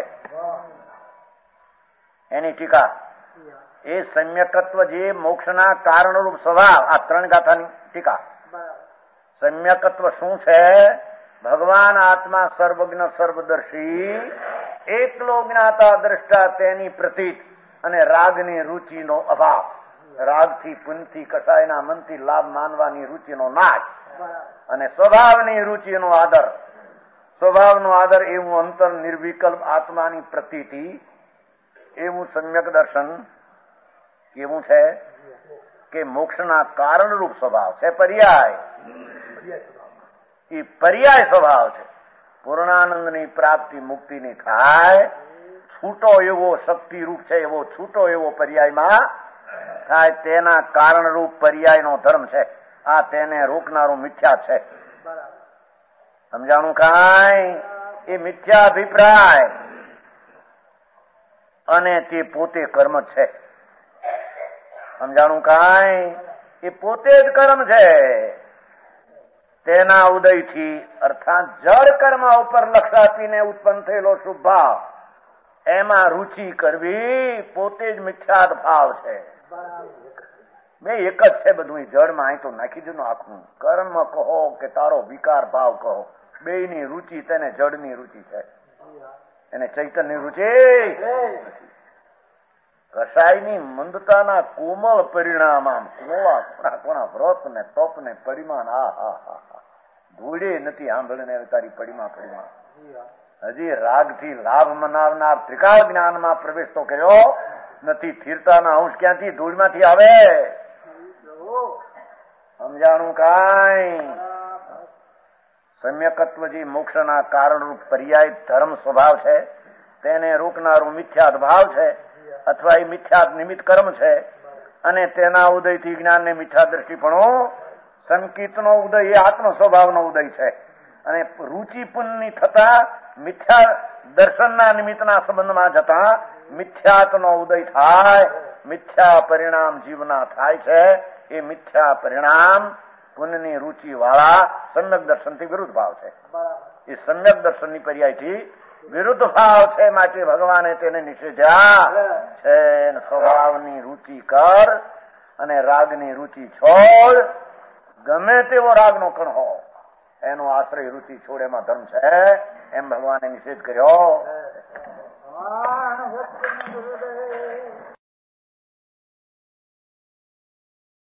એની ટીકા. એ સમ્યકત્વ જે મોક્ષના કારણરૂપ સ્વભાવ, આ ત્રણ ગાથાની ટીકા. સમ્યકત્વ શું છે? ભગવાન આત્મા સર્વજ્ઞ સર્વદર્શી એકલો જ્ઞાતા દ્રષ્ટા તેની પ્રતીત અને રાગની રુચિનો અભાવ. રાગથી પુનથી કસાયના મનથી લાભ માનવાની રુચિનો નાશ અને સ્વભાવની રુચિનો આદર. સ્વભાવનો આદર એવું અંતર નિર્વિકલ્પ આત્માની પ્રતીતિ, એવું સમ્યક દર્શન કેવું છે કે મોક્ષના કારણરૂપ સ્વભાવ છે. પર્યાય એ પર્યાય સ્વભાવ છે. પૂર્ણાનંદની પ્રાપ્તિ મુક્તિની થાય છૂટો એવો શક્તિ રૂપ છે, એવો છૂટો એવો પર્યાયમાં થાય તેના કારણરૂપ પર્યાયનો ધર્મ છે. આ તેને રોકનારું મિથ્યા છે. સમજાણું કાંઈ? એ મિથ્યા અભિપ્રાય અને તે પોતે કર્મ છે. સમજાણું કાંઈ? એ પોતે જ કર્મ છે. તેના ઉદયથી અર્થાત જળ કર્મ ઉપર લક્ષ આપીને ઉત્પન્ન થયેલો શુભ ભાવ, એમાં રુચિ કરવી પોતે જ મિથ્યાત ભાવ છે. બે એક જ છે બધું. જળમાં અહીં તો નાખી દીધું આખું. કર્મ કહો કે તારો વિકાર ભાવ કહો, બેયની રુચિ તેને જળની રુચિ છે, એને ચૈતન્યની રુચિ. કસાયની મંદતાના કોમળ પરિણામ આમ કોળા કોણા કોણા વ્રત ને તપ ને પરિમાણ. હા હા હા હા ધૂળે નથી સાંભળીને તારી પરિમા પરિમા. હજી રાગથી લાભ મનાવનાર ત્રિકાળ જ્ઞાનમાં પ્રવેશ તો કર્યો નથી. સ્થિરતાના અંશ ક્યાંથી ધૂળમાંથી આવે? સમજાણું કાંઈ? સમ્યકત્વ જે મોક્ષના કારણરૂપ પર્યાય ધર્મ સ્વભાવ છે, તેને રોકનારું મિથ્યાત ભાવ છે, અથવા એ મિથ્યાત નિમિત્ત કર્મ છે. અને તેના ઉદયથી જ્ઞાનને મિથ્યા દ્રષ્ટિપણો, સંકિતનો ઉદય એ આત્મ સ્વભાવનો ઉદય છે. અને રુચિ પુણ્યની થતા મિથ્યા દર્શનના નિમિત્તના સંબંધમાં જતા મિથ્યાતનો ઉદય થાય. મિથ્યા પરિણામ જીવના થાય છે. એ મિથ્યા પરિણામ પુણ્યની રુચિ વાળા સમ્યક દર્શનથી વિરુદ્ધ ભાવ છે. એ સમ્યક દર્શનની પર્યાયથી વિરુદ્ધ ભાવ છે. માટે ભગવાને તેને નિષેધ્યા છે. સ્વભાવની રુચિ કર અને રાગની રુચિ છોડ. ગમે તેવો રાગનો કણ હો, એનો આશ્રય રુચિ છોડ, એમાં ધર્મ છે. એમ ભગવાને નિષેધ કર્યો.